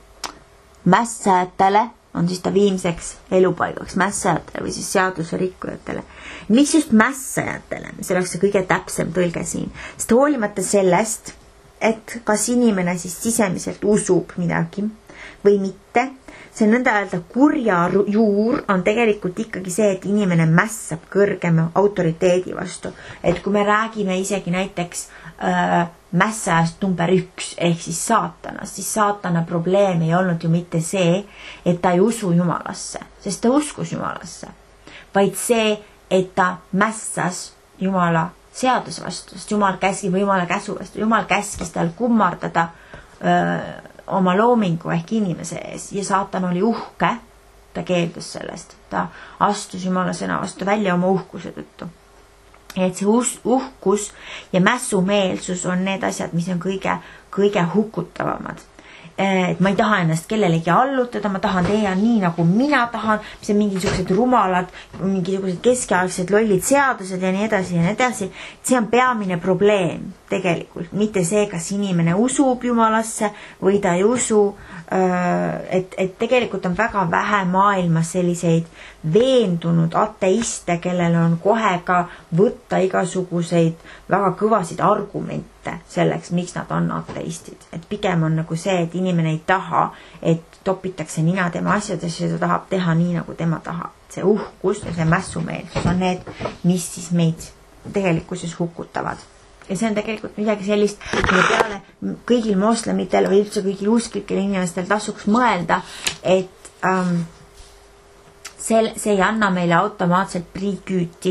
mässajatele on siis ta viimseks elupaigaks, mässajatele või siis seaduse rikkujatele. Miks just mässajatele? See oleks see kõige täpsem tõlge siin. Sest hoolimata sellest, et kas inimene siis sisemiselt usub midagi või mitte, see nõnda öelda kurja juur on tegelikult ikkagi see, et inimene mässab kõrgema autoriteedi vastu. Et kui me räägime isegi näiteks äh, mässajast number üks ehk siis saatanast, siis saatana probleem ei olnud ju mitte see, et ta ei usu Jumalasse, sest ta uskus Jumalasse, vaid see, et ta mässas Jumala seaduse vastu, sest Jumal käskib Jumala käsu vastu, Jumal käskis tal kummardada öö, oma loomingu ehk inimese ees ja saatan oli uhke, ta keeldus sellest, ta astus Jumala sõna vastu välja oma uhkuse tõttu. Et see uhkus ja mässumeelsus on need asjad, mis on kõige, kõige hukutavamad. Et ma ei taha ennast kellelegi allutada, ma tahan teha nii, nagu mina tahan, mis on mingisugused rumalad, mingisugused keskiaegsed lollid seadused ja nii edasi ja nii edasi. See on peamine probleem tegelikult, mitte see, kas inimene usub Jumalasse või ta ei usu, et, et tegelikult on väga vähe maailmas selliseid veendunud ateiste, kellel on kohe ka võtta igasuguseid väga kõvasid argumente selleks, miks nad on ateistid. Et pigem on nagu see, et inimene ei taha, et topitakse nina tema asjadesse ja ta tahab teha nii, nagu tema tahab. See uhkus ja see mässumeelsus on need, mis siis meid tegelikkuses hukutavad. Ja see on tegelikult midagi sellist, mille peale kõigil moslemitel või üldse kõigil usklikel inimestel tasuks mõelda, et ähm, see, see ei anna meile automaatselt priiküüti,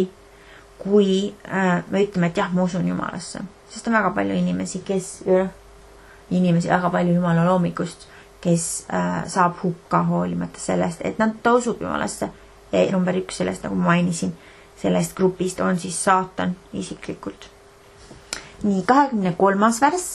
kui äh, me ütleme, et jah, ma usun Jumalasse. Sest on väga palju inimesi, kes, äh, inimesi väga palju Jumala loomikust, kes äh, saab hukka hoolimata sellest, et nad ta usub Jumalasse. Ja number üks sellest, nagu mainisin, sellest grupist on siis saatan isiklikult. Nii, kahekümne kolmas värss.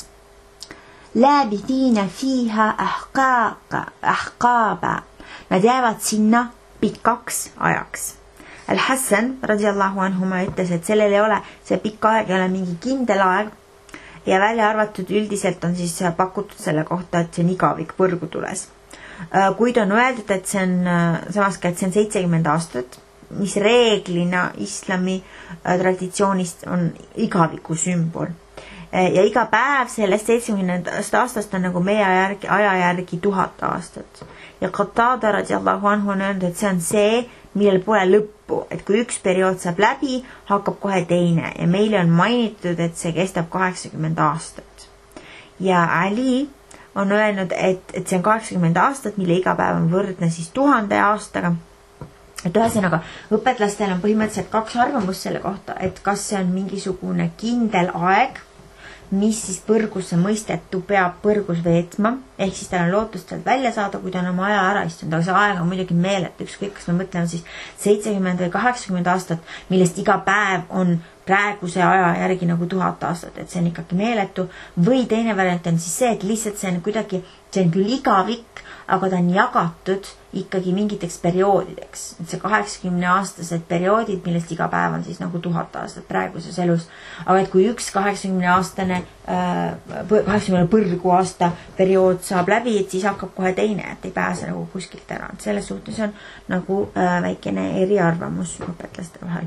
Läbitiina fiiha ahqaaqa, ahqaaba. Nad jäävad sinna pikaks ajaks. Al-Hassan radiallahu anhuma ütles, et sellel ei ole, see pikk aeg ei ole mingi kindel aeg ja välja arvatud üldiselt on siis pakutud selle kohta, et see on igavik põrgu tules. kuid on öeldud, et see on samas ka, et see on seitsekümmend aastat, mis reeglina islami traditsioonist on igaviku sümbol. Ja iga päev sellest seitsekümnendast aastast on nagu meie järgi, aja järgi tuhat aastat. Ja Qatada radiallahu anhu on öelnud, et see on see, millel pole lõppu, et kui üks periood saab läbi, hakkab kohe teine ja meile on mainitud, et see kestab kaheksakümmend aastat. Ja Ali on öelnud, et, et see on kaheksakümmend aastat, mille iga päev on võrdne siis tuhande aastaga. Et ühesõnaga, õpetlastel on põhimõtteliselt kaks arvamust selle kohta, et kas see on mingisugune kindel aeg, mis siis põrgusse mõistetu peab põrgus veetma, ehk siis tal on lootust sealt välja saada, kui ta on oma aja ära istunud, aga see aeg on muidugi meeletu, ükskõik, kas me mõtleme siis seitsekümmend või kaheksakümmend aastat, millest iga päev on praeguse aja järgi nagu tuhat aastat, et see on ikkagi meeletu, või teine variant on siis see, et lihtsalt see on kuidagi, see on küll igavik, aga ta on jagatud ikkagi mingiteks perioodideks, et see kaheksakümne aastased perioodid, millest iga päev on siis nagu tuhat aastat praeguses elus, aga et kui üks kaheksakümne aastane kaheksakümne põrgu aasta periood saab läbi, et siis hakkab kohe teine, et ei pääse nagu kuskilt ära, et selles suhtes on nagu äh, väikene eriarvamus õpetlaste vahel.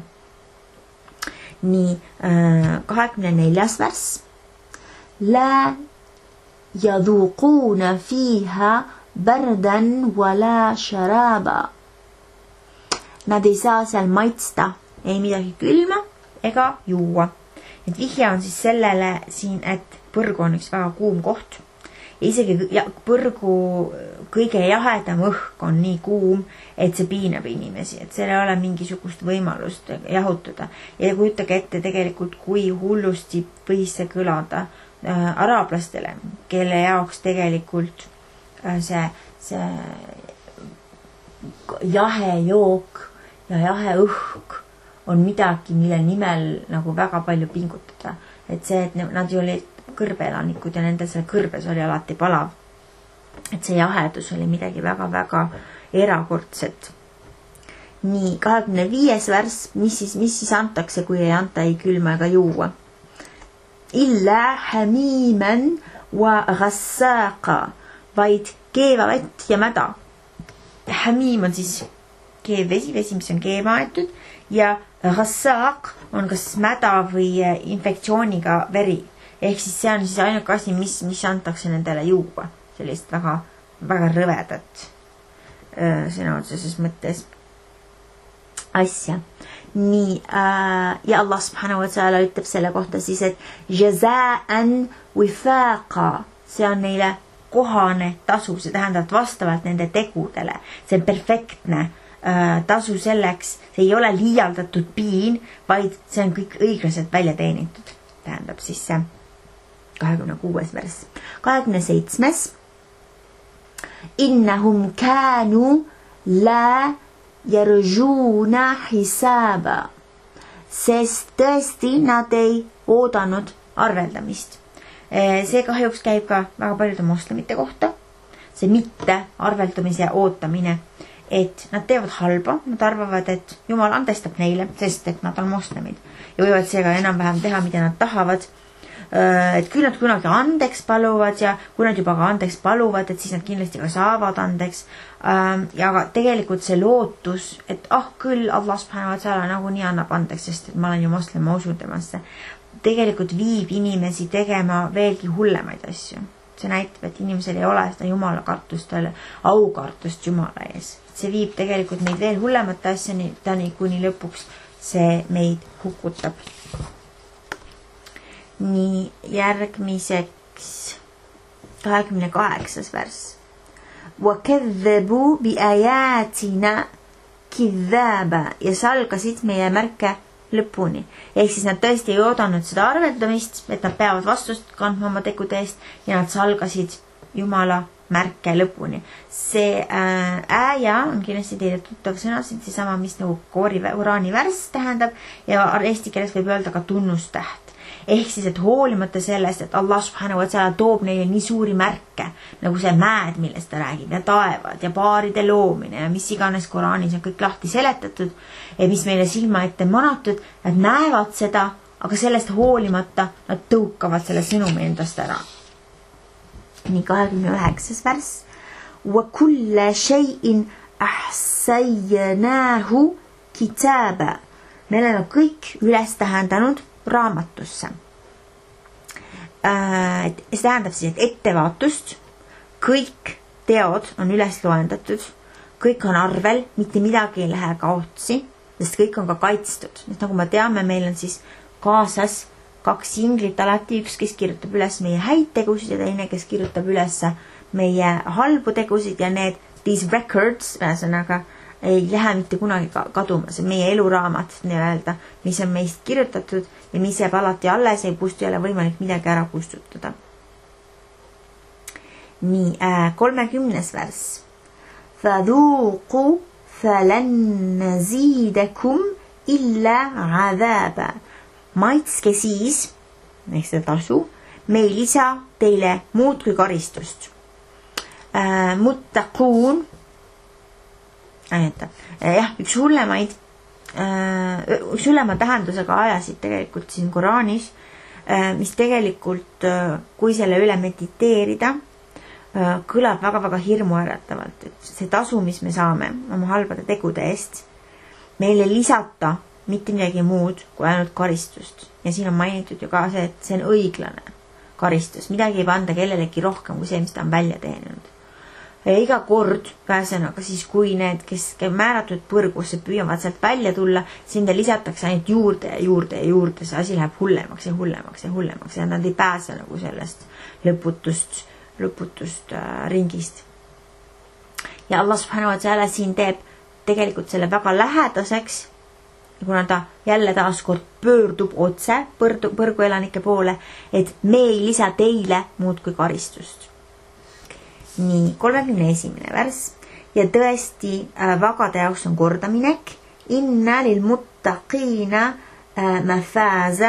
Nii, kahekümne neljas vers. La yadhuquna fiha bardan wala sharaba. Nad ei saa seal maitsta ei midagi külma ega juua. Et vihja on siis sellele siin, et põrgu on üks väga kuum koht. Ja isegi põrgu kõige jahedam õhk on nii kuum, et see piinab inimesi, et seal ei ole mingisugust võimalust jahutada. Ja kujutage ette tegelikult, kui hullusti võis see kõlada äh, araablastele, kelle jaoks tegelikult äh, see, see jahe jook ja jahe õhk on midagi, mille nimel nagu väga palju pingutada. Et see, et nad ju olid kõrbeelanikud ja nende selle kõrbes oli alati palav. Et see jahedus oli midagi väga-väga erakordset. Nii, kahekümne viies vers, mis siis, mis siis antakse, kui ei anta ei külma ega juua. Illa hamiman wa ghassaqa, vaid keeva vett ja mäda. Hamim on siis keev vesi, vesi, mis on keema aetud, ja ghassaq on kas mäda või infektsiooniga veri. Ehk siis see on siis ainuke asi, mis, mis antakse nendele juua. Sellist väga, väga rõvedat öö, sõna otseses mõttes asja. Nii, äh, ja Allah subhanahu wa ta'ala ütleb selle kohta siis, et jaza'an wifaqa, see on neile kohane tasu, see tähendab vastavalt nende tegudele. See on perfektne äh, tasu selleks, see ei ole liialdatud piin, vaid see on kõik õiglaselt välja teenitud. Tähendab siis see kahekümne kuues vers. kahekümne seitsmes. Innahum kanu la yarjuna hisaba. Sest tõesti nad ei oodanud arveldamist. See kahjuks käib ka väga paljude moslemite kohta. See mitte arveldamise ootamine. Et nad teevad halba, nad arvavad, et Jumal andestab neile, sest et nad on moslemid. Ja võivad seega enam-vähem teha, mida nad tahavad. Et küll nad kunagi andeks paluvad ja kui nad juba ka andeks paluvad, et siis nad kindlasti ka saavad andeks. Ja aga tegelikult see lootus, et ah küll Allah subhanahu wa ta'ala nagunii annab andeks, sest et ma olen ju moslem, ma usun temasse, tegelikult viib inimesi tegema veelgi hullemaid asju. See näitab, et inimesel ei ole seda jumala kartust, aukartust jumala ees. See viib tegelikult meid veel hullemate asjani, tani kuni lõpuks see meid hukutab. Nii, järgmiseks kahekümne kaheksas vers. وَكَذَّبُوا بِآيَاتِنَا كِذَّابًا ja salgasid meie märke lõpuni. Ehk siis nad tõesti ei oodanud seda arveldamist, et nad peavad vastust kandma oma tegude eest ja nad salgasid Jumala märke lõpuni. See äh, ääja on kindlasti teile tuttav sõna, see sama, mis nagu Qur'ani värs tähendab ja eesti keeles võib öelda ka tunnustäht. Ehk siis, et hoolimata sellest, et Allah subhanahu wa ta'ala toob neile nii suuri märke, nagu see mäed, millest ta räägib, ja taevad ja baaride loomine ja mis iganes Qur'anis on kõik lahti seletatud, ja mis meile silma ette manatud, nad näevad seda, aga sellest hoolimata nad tõukavad selle sõnumi endast ära. Nii kahekümne üheksas vers. وَكُلَّ شَيْءٍ أَحْسَيْنَاهُ كِتَابًا. Me oleme kõik üles tähendanud raamatusse. See tähendab siis, et ettevaatust, kõik teod on üles loendatud, kõik on arvel, mitte midagi ei lähe kaotsi, sest kõik on ka kaitstud. Sest nagu me teame, meil on siis kaasas kaks inglit alati, üks, kes kirjutab üles meie häid tegusid ja teine, kes kirjutab üles meie halbu tegusid ja need, these records, ühesõnaga, ei lähe mitte kunagi kaduma. See on meie eluraamat, nii-öelda, mis on meist kirjutatud ja mis jääb alati alles, ei pustu, ei ole võimalik midagi ära kustutada. Nii, kolmekümnes vers. فَذُوقُوا فَلَنْ نَزِيدَكُمْ إِلَّا عَذَابًا. Maitske siis, ehk seda tasu, me ei lisa teile muud kui karistust. Muttaquun, jah, üks hullemaid, üks hullema tähendusega ajasid tegelikult siin Koraanis, mis tegelikult, kui selle üle mediteerida, kõlab väga-väga hirmuäratavalt, et see tasu, mis me saame oma halbade tegude eest, meile lisata mitte midagi muud kui ainult karistust. Ja siin on mainitud ju ka see, et see on õiglane karistus. Midagi ei panda kellelegi rohkem kui see, mis ta on välja teeninud. Ja iga kord, pääsenaga siis, kui need, kes määratud põrgusse püüavad sealt välja tulla, siin ta lisatakse ainult juurde ja juurde ja juurde. See asi läheb hullemaks ja hullemaks ja hullemaks ja nad ei pääse nagu sellest lõputust, lõputust äh, ringist. Ja Allah subhanahu wa ta'ala siin teeb tegelikult selle väga lähedaseks, kuna ta jälle taaskord pöördub otse põrdu, põrguelanike poole, et me ei lisa teile muud kui karistust. Nii, kolmekümne esimene vers. Ja tõesti äh, vagade jaoks on kordaminek. Inna lil muttaqiina äh, mafaaza.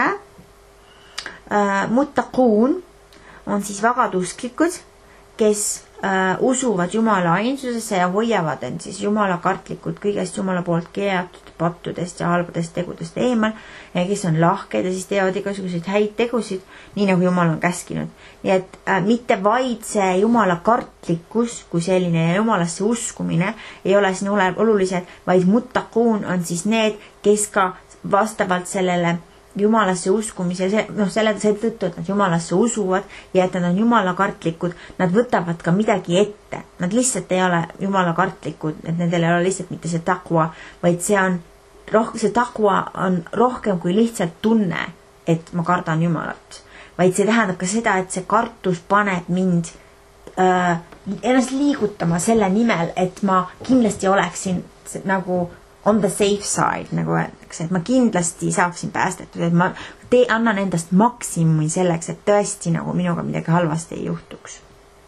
Äh, muttaquun on siis vagadusklikud, kes äh, usuvad Jumala ainsusesse ja hoiavad end siis Jumala kartlikud kõigest Jumala poolt keelatud pattudest ja halbadest tegudest eemal ja kes on lahked ja siis teevad igasuguseid häid tegusid, nii nagu Jumal on käskinud. Nii et äh, mitte vaid see Jumala kartlikkus kui selline ja Jumalasse uskumine ei ole siin olulised, vaid muttaquun on siis need, kes ka vastavalt sellele Jumalasse uskumise, noh, selle tõttu, et nad Jumalasse usuvad ja et nad on Jumala kartlikud, nad võtavad ka midagi ette. Nad lihtsalt ei ole Jumala kartlikud, et nendel ei ole lihtsalt mitte see taqwa, vaid see on, see taqwa on rohkem kui lihtsalt tunne, et ma kardan Jumalat. Vaid see tähendab ka seda, et see kartus paneb mind äh, ennast liigutama selle nimel, et ma kindlasti oleksin nagu on the safe side, nagu öeldakse, et ma kindlasti saaksin päästetud, et ma te, annan endast maksimumi selleks, et tõesti nagu minuga midagi halvasti ei juhtuks.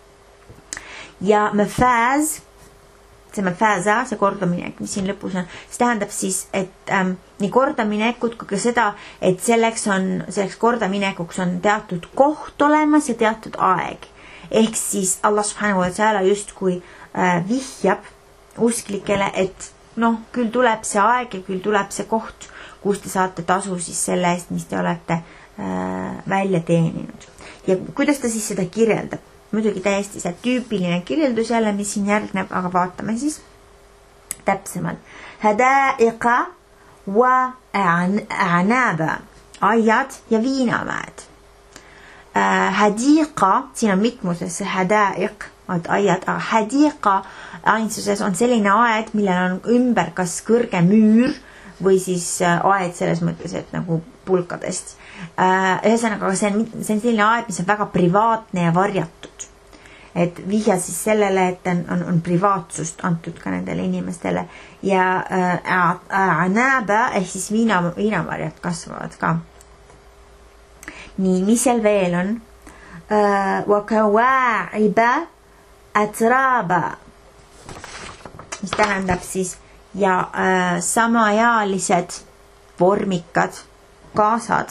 Ja mafaz, see mafaza, see kordaminek, mis siin lõpus on, see tähendab siis, et ähm, nii kordaminekut kui ka seda, et selleks on, selleks kordaminekuks on teatud koht olemas ja teatud aeg. Ehk siis Allah subhanahu wa ta'ala justkui äh, vihjab usklikele, et noh, küll tuleb see aeg ja küll tuleb see koht, kus te saate tasu siis selle eest, mis te olete äh, välja teeninud. Ja kuidas ta siis seda kirjeldab? Muidugi täiesti see tüüpiline kirjeldus jälle, mis siin järgneb, aga vaatame siis täpsemalt. Hada'iqa wa a'naba, aiad ja viinamäed. Äh, hadiqa, siin on mitmuses see hada'iq, aiad, aga hadiqa ainsuses on selline aed, millel on ümber kas kõrge müür või siis aed selles mõttes, et nagu pulkadest. Ühesõnaga, see on, see on selline aed, mis on väga privaatne ja varjatud. Et vihja siis sellele, et on, on, on privaatsust antud ka nendele inimestele. Ja a'naba ehk siis viina, viinamarjad kasvavad ka. Nii, mis seal veel on? Wa kawa'iba atraba, mis tähendab siis ja äh, samaealised vormikad kaasad.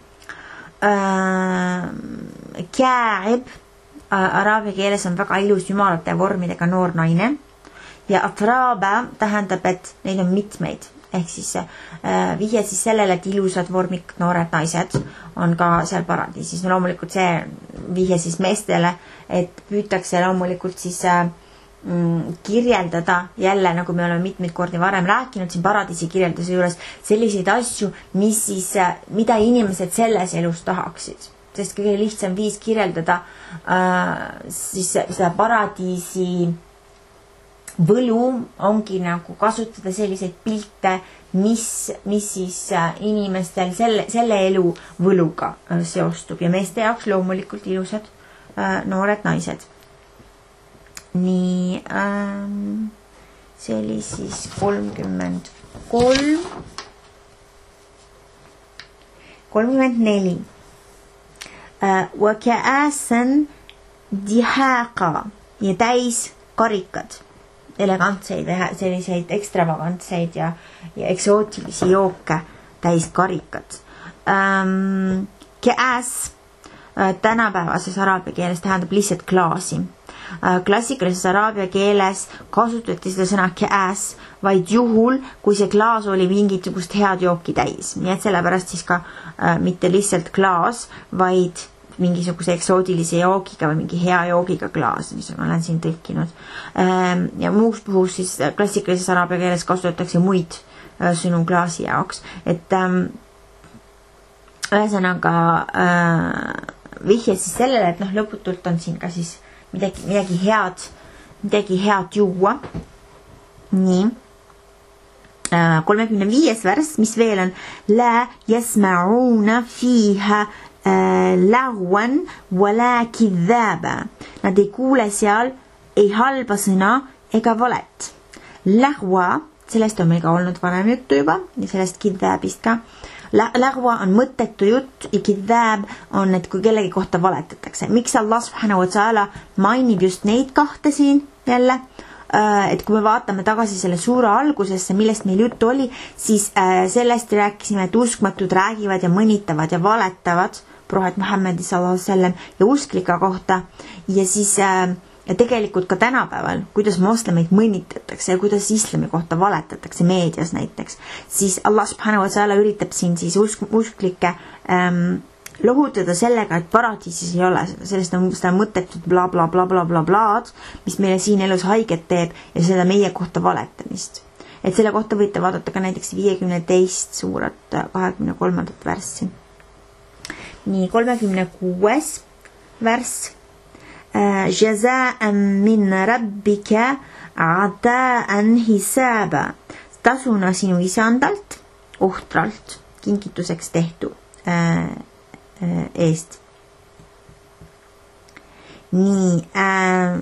Äh, kääib äh, araabia keeles on väga ilus jumalate vormidega noor naine ja atraba tähendab, et neid on mitmeid. Ehk siis äh, vihje siis sellele, et ilusad vormikad noored naised on ka seal paradiisis. No loomulikult see vihje siis meestele, et püütakse loomulikult siis äh, kirjeldada jälle, nagu me oleme mitmeid kordi varem rääkinud siin paradiisi kirjelduse juures, selliseid asju, mis siis, mida inimesed selles elus tahaksid. Sest kõige lihtsam viis kirjeldada äh, siis seda paradiisi võlu ongi nagu kasutada selliseid pilte, mis, mis siis inimestel selle, selle elu võluga seostub ja meeste jaoks loomulikult ilusad äh, noored naised. Nii, ähm, see oli siis kolmkümmend kolm, kolmkümmend neli. وكأسا دحاقا ja täis karikad, elegantseid, selliseid ekstravagantseid ja, ja eksootilisi jooke täis karikad. Ähm, Ka'as tänapäevases araabia keeles tähendab lihtsalt klaasi. Klassikalises araabia keeles kasutati seda sõna ka'as vaid juhul, kui see klaas oli mingisugust head jooki täis. Nii et sellepärast siis ka äh, mitte lihtsalt klaas, vaid mingisuguse eksootilise joogiga või mingi hea joogiga klaas, mis ma olen siin tõlkinud. Ähm, ja muus puhul siis klassikalises araabia keeles kasutatakse muid äh, sõnu klaasi jaoks. Et ähm, ühesõnaga äh, vihje siis sellele, et noh, lõputult on siin ka siis midagi, midagi head, midagi head juua. Nii. kolmekümne viies vers, mis veel on? La yasma'una fiha lagwan wala kidhaba. Nad ei kuule seal ei halba sõna ega valet. Lagwa, sellest on meil ka olnud varem juttu juba ja sellest kidhabist ka. Lagwa on mõttetu jutt ja kidhab on, et kui kellegi kohta valetatakse. Miks Allah subhanahu wa ta'ala mainib just neid kahte siin jälle? Et kui me vaatame tagasi selle suure algusesse, millest meil juttu oli, siis sellest rääkisime, et uskmatud räägivad ja mõnitavad ja valetavad prohvet Muhammedi sallallahu alaihi wasallam ja usklika kohta. Ja siis ja tegelikult ka tänapäeval, kuidas moslemeid mõnitatakse ja kuidas islami kohta valetatakse meedias näiteks, siis Allah subhanahu wa ta'ala üritab siin siis usk, usklikke ähm, lohutada sellega, et paradiisis ei ole seda, sellest on seda mõttetud bla bla bla bla bla blaad, mis meile siin elus haiget teeb ja seda meie kohta valetamist. Et selle kohta võite vaadata ka näiteks viiekümne teist suurat kahekümne kolmandat värssi. Nii, kolmekümne kuues värss. Jaza'an min rabbika ata'an hisaba. Tasuna sinu isandalt, ohtralt, kingituseks tehtu äh, äh, eest. Nii, äh,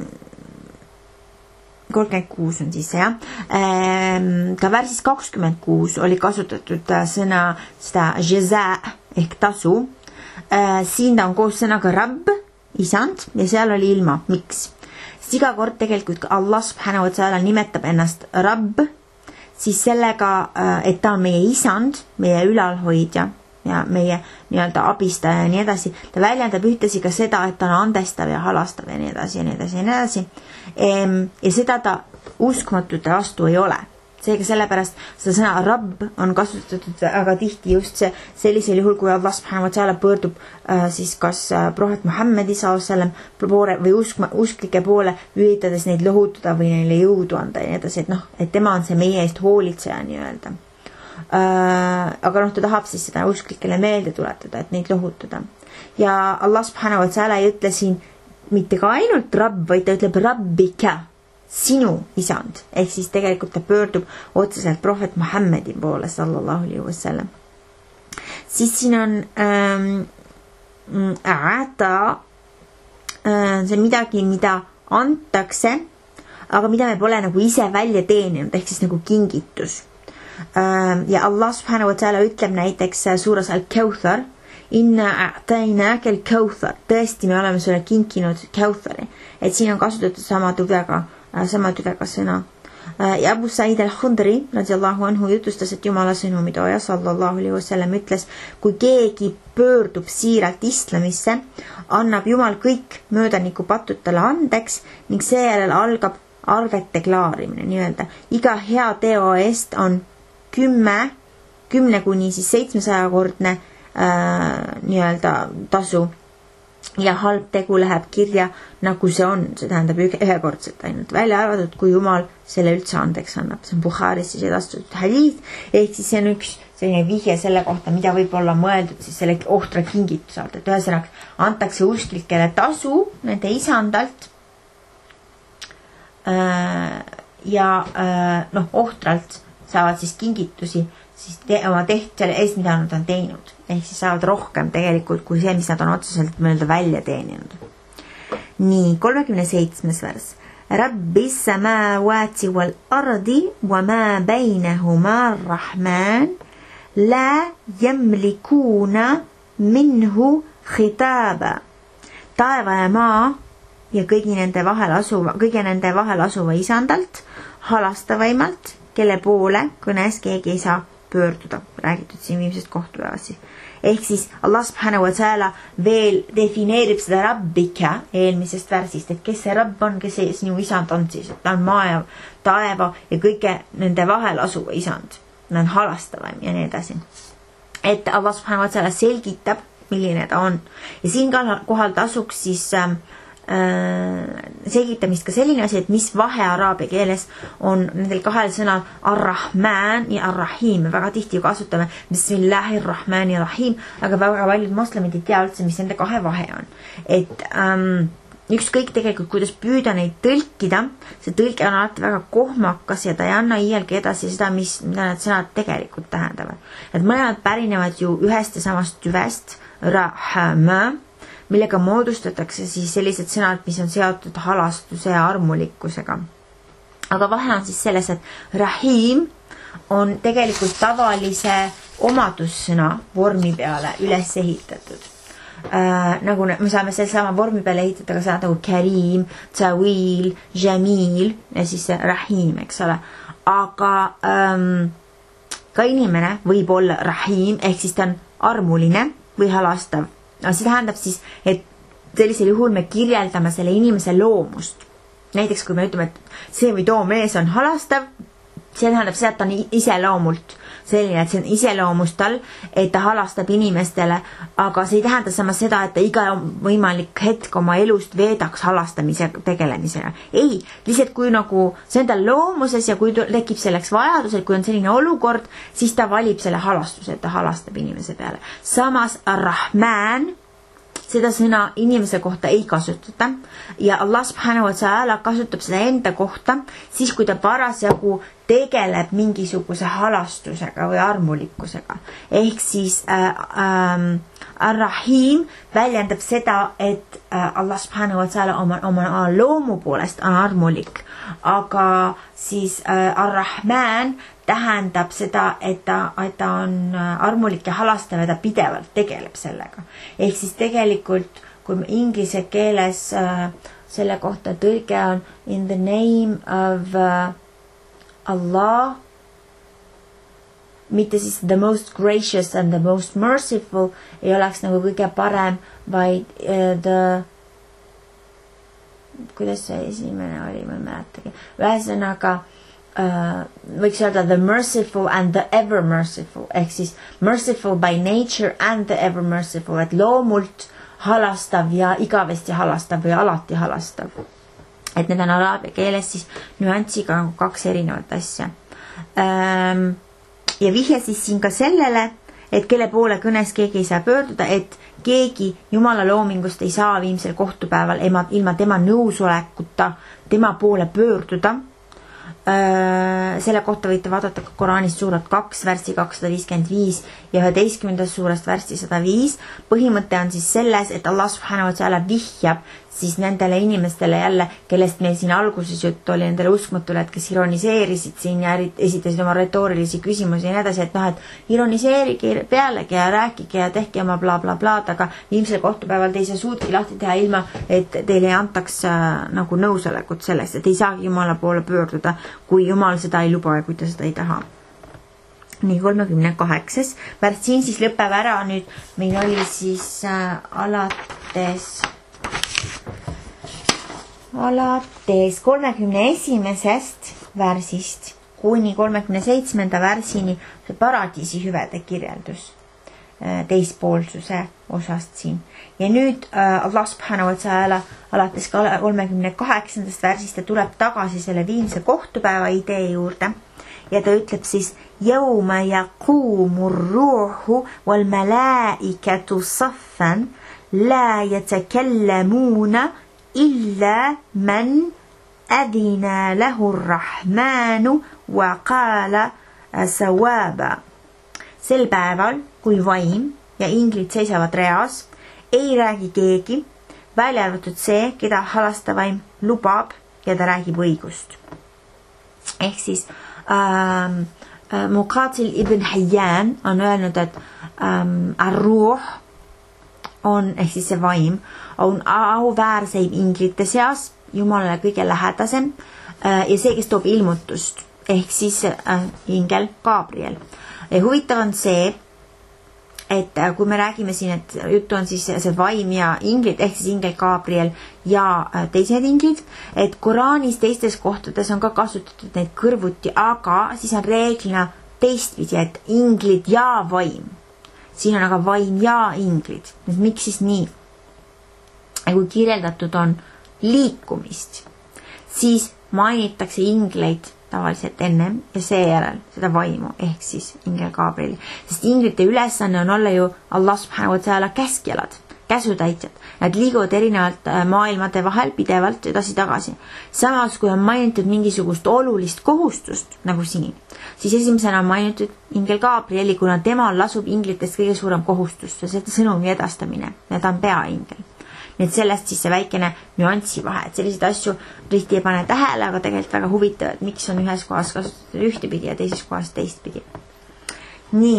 kolmkümmend kuus on siis jah. Äh, ka värsis kakskümmend kuus oli kasutatud sõna seda jaza' ehk tasu. Äh, siin ta on koos sõnaga rabb, isand, ja seal oli ilma. Miks? Sest iga kord tegelikult Allah subhanahu wa ta'ala nimetab ennast rabb, siis sellega, et ta on meie isand, meie ülalhoidja ja meie nii-öelda abistaja ja nii edasi. Ta väljendab ühtesi ka seda, et ta on andestav ja halastav ja nii edasi ja nii edasi ja nii edasi. Ja seda ta uskmatute vastu ei ole. Seega sellepärast seda sõna rabb on kasutatud väga tihti just see, sellisel juhul, kui Allah subhanahu wa ta'ala pöördub äh, siis kas äh, prohvet Muhammedi sallallahu alaihi wasallam poole või usk, usklike poole, üritades neid lohutada või neile jõudu anda ja nii edasi, et noh, et tema on see meie eest hoolitseja nii-öelda. Äh, aga noh, ta tahab siis seda usklikele meelde tuletada, et neid lohutada. Ja Allah subhanahu wa ta'ala ei ütle siin mitte ka ainult rabb, vaid ta ütleb rabbika, sinu isand, ehk siis tegelikult ta pöördub otseselt prohvet Muhammedi poole sallallahu alaihi wasallam. Siis siin on ähm, ääta, äh, see midagi, mida antakse, aga mida me pole nagu ise välja teeninud, ehk siis nagu kingitus. Ähm, ja Allah subhanahu wa ta'ala ütleb näiteks suuras al-Kauthar, inna a'tainaka al-Kauthar, tõesti me oleme sulle kinkinud Kauthari, et siin on kasutatud sama tugega sama tüvega sõna. Ja Abu Sa'id al-Khudri radiyallahu anhu jutustas, et Jumala sõnumitooja sallallahu alaihi wasallam ütles, kui keegi pöördub siiralt islamisse, annab Jumal kõik möödaniku patutele andeks ning seejärel algab arvete klaarimine nii-öelda. Iga hea teo eest on kümme, kümne kuni siis seitsmesaja kordne äh, nii-öelda tasu. ja halb tegu läheb kirja nagu see on, see tähendab ühekordselt ainult, välja arvatud, kui Jumal selle üldse andeks annab. See on Bukharis siis edastatud hadiis, ehk siis see on üks selline vihje selle kohta, mida võib olla mõeldud siis selle ohtra kingituse alt, et ühesõnaga antakse usklikele tasu nende isandalt ja noh, ohtralt saavad siis kingitusi siis te, oma teht selle eest, mida nad on teinud. Ehk siis saavad rohkem tegelikult kui see, mis nad on otseselt mõelda välja teeninud. Nii, kolmekümne seitsmes vers. Rabbis samawati wal ardi wa ma bainahuma ar-rahman la yamlikuna minhu khitaba. Taeva ja maa ja kõigi nende vahel asuva, kõige nende vahel asuva isandalt, halastavaimalt, kelle poole kõnes keegi ei saa pöörduda, räägitud siin viimsest kohtupäevasi. Ehk siis Allah subhanahu wa ta'ala veel defineerib seda rabbika eelmisest värsist, et kes see rabb on, kes see sinu isand on siis, et ta on maa ja taeva ja kõige nende vahel asuva isand. Ta on halastavaim ja nii edasi. Et Allah subhanahu wa ta'ala selgitab, milline ta on. Ja siin kohal tasuks siis äh, selgitamist ka selline asi, et mis vahe araabia keeles on nendel kahel sõnal ar-rahman ja ar-rahim. Väga tihti kasutame bismillahirrahmanirrahim, aga väga paljud moslemid ei tea üldse, mis nende kahe vahe on. Et ähm, ükskõik tegelikult, kuidas püüda neid tõlkida, see tõlke on alati väga kohmakas ja ta ei anna iialgi edasi seda, mis, mida need sõnad tegelikult tähendavad. Et mõlemad pärinevad ju ühest ja samast tüvest, rahma, millega moodustatakse siis sellised sõnad, mis on seotud halastuse ja armulikkusega. Aga vahe on siis selles, et rahim on tegelikult tavalise omadussõna vormi peale üles ehitatud. Äh, nagu me saame selle sama vormi peale ehitada ka sõnad nagu karim, tawil, jamil ja siis rahim, eks ole. Aga ähm, ka inimene võib olla rahim, ehk siis ta on armuline või halastav. See tähendab siis, et sellisel juhul me kirjeldame selle inimese loomust. Näiteks kui me ütleme, et see või too mees on halastav, see tähendab seda, et ta on iseloomult selline, et see on iseloomust tal, et ta halastab inimestele, aga see ei tähenda sama seda, et ta iga võimalik hetk oma elust veedaks halastamise tegelemisega. Ei, lihtsalt kui nagu see on tal loomuses ja kui tekib selleks vajadus, et kui on selline olukord, siis ta valib selle halastuse, et ta halastab inimese peale. Samas ar-rahman, seda sõna inimese kohta ei kasutata ja Allah subhanahu wa ta'ala kasutab seda enda kohta siis, kui ta parasjagu tegeleb mingisuguse halastusega või armulikkusega. Ehk siis äh, äh, ar-rahim väljendab seda, et äh, Allah subhanahu wa ta'ala oma, oma loomu poolest on armulik, aga siis äh, ar-rahman tähendab seda, et ta, et ta on armulik ja halastav ja ta pidevalt tegeleb sellega. Ehk siis tegelikult, kui inglise keeles äh, selle kohta tõlge on in the name of uh, Allah, mitte siis the most gracious and the most merciful, ei oleks nagu kõige parem, vaid uh, the, kuidas see esimene oli, ma ei mäletagi. Ühesõnaga, Uh, võiks öelda the merciful and the ever merciful, ehk siis merciful by nature and the ever merciful, et loomult halastav ja igavesti halastav või alati halastav. Et need on araabia keeles siis nüansiga kaks erinevat asja. Um, ja vihje siis siin ka sellele, et kelle poole kõnes keegi ei saa pöörduda, et keegi Jumala loomingust ei saa viimsel kohtupäeval ilma tema nõusolekuta tema poole pöörduda. Selle kohta võite vaadata ka Koraanist suurat kaks, värsi kakssada viiskümmend viis ja üheteistkümnendas suurest värsi sada viis. Põhimõte on siis selles, et Allah subhanahu wa ta'ala vihjab siis nendele inimestele jälle, kellest meil siin alguses jutt oli, nendele uskmatule, et kes ironiseerisid siin ja esitasid oma retoorilisi küsimusi ja nii edasi, et noh, et ironiseerige pealegi ja rääkige ja tehke oma bla bla bla, aga viimsel kohtupäeval te ei saa suudki lahti teha ilma, et teile ei antaks äh, nagu nõusolekut sellest, et ei saagi Jumala poole pöörduda, kui Jumal seda ei luba ja kui ta seda ei taha. Nii, kolmekümne kaheksas värd siin siis lõpeb ära nüüd, meil oli siis äh, alates alates kolmekümne esimesest värsist kuni kolmekümne seitsmenda värsini see paradiisi hüvede kirjeldus. teispoolsuse osast siin. Ja nüüd Allah subhanahu wa ta'ala alates kolmekümne kaheksandast versist tuleb tagasi selle viimse kohtupäeva idee juurde ja ta ütleb siis Jawma yaqumu r-ruuhu wal malaikatu saffan la yatakallamuna illa man adina lahu r-rahmanu wa qaala sawaba. Sel päeval, kui vaim ja inglid seisavad reas, ei räägi keegi, välja arvatud see, keda halastavaim lubab ja ta räägib õigust. Ehk siis ähm, äh, Muqatil ibn Hayyan on öelnud, et ähm, ar-ruh on, ehk siis see vaim, on auväärseim inglite seas, Jumalale kõige lähedasem äh, ja see, kes toob ilmutust, ehk siis äh, ingel Gabriel. Ja huvitav on see, et kui me räägime siin, et juttu on siis see vaim ja inglid, ehk siis ingel Gabriel ja teised inglid, et Koraanis teistes kohtades on ka kasutatud neid kõrvuti, aga siis on reeglina teistpidi, et inglid ja vaim. Siin on aga vaim ja inglid. Nüüd miks siis nii? Ja kui kirjeldatud on liikumist, siis mainitakse ingleid tavaliselt ennem ja seejärel seda vaimu, ehk siis ingel Gabrieli. Sest inglite ülesanne on olla ju Allah subhanahu wa ta'ala käskjalad, käsutäitjad. Nad liiguvad erinevalt maailmade vahel pidevalt edasi-tagasi. Samas, kui on mainitud mingisugust olulist kohustust, nagu siin, siis esimesena on mainitud ingel Gabrieli, kuna tema lasub inglitest kõige suurem kohustus, see sõnumi edastamine ja ta on peaingel. Nii et sellest siis see väikene nüanssi vahe, et selliseid asju tihti ei pane tähele, aga tegelikult väga huvitav, et miks on ühes kohas kasutada ühtepidi ja teises kohas teistpidi. Nii.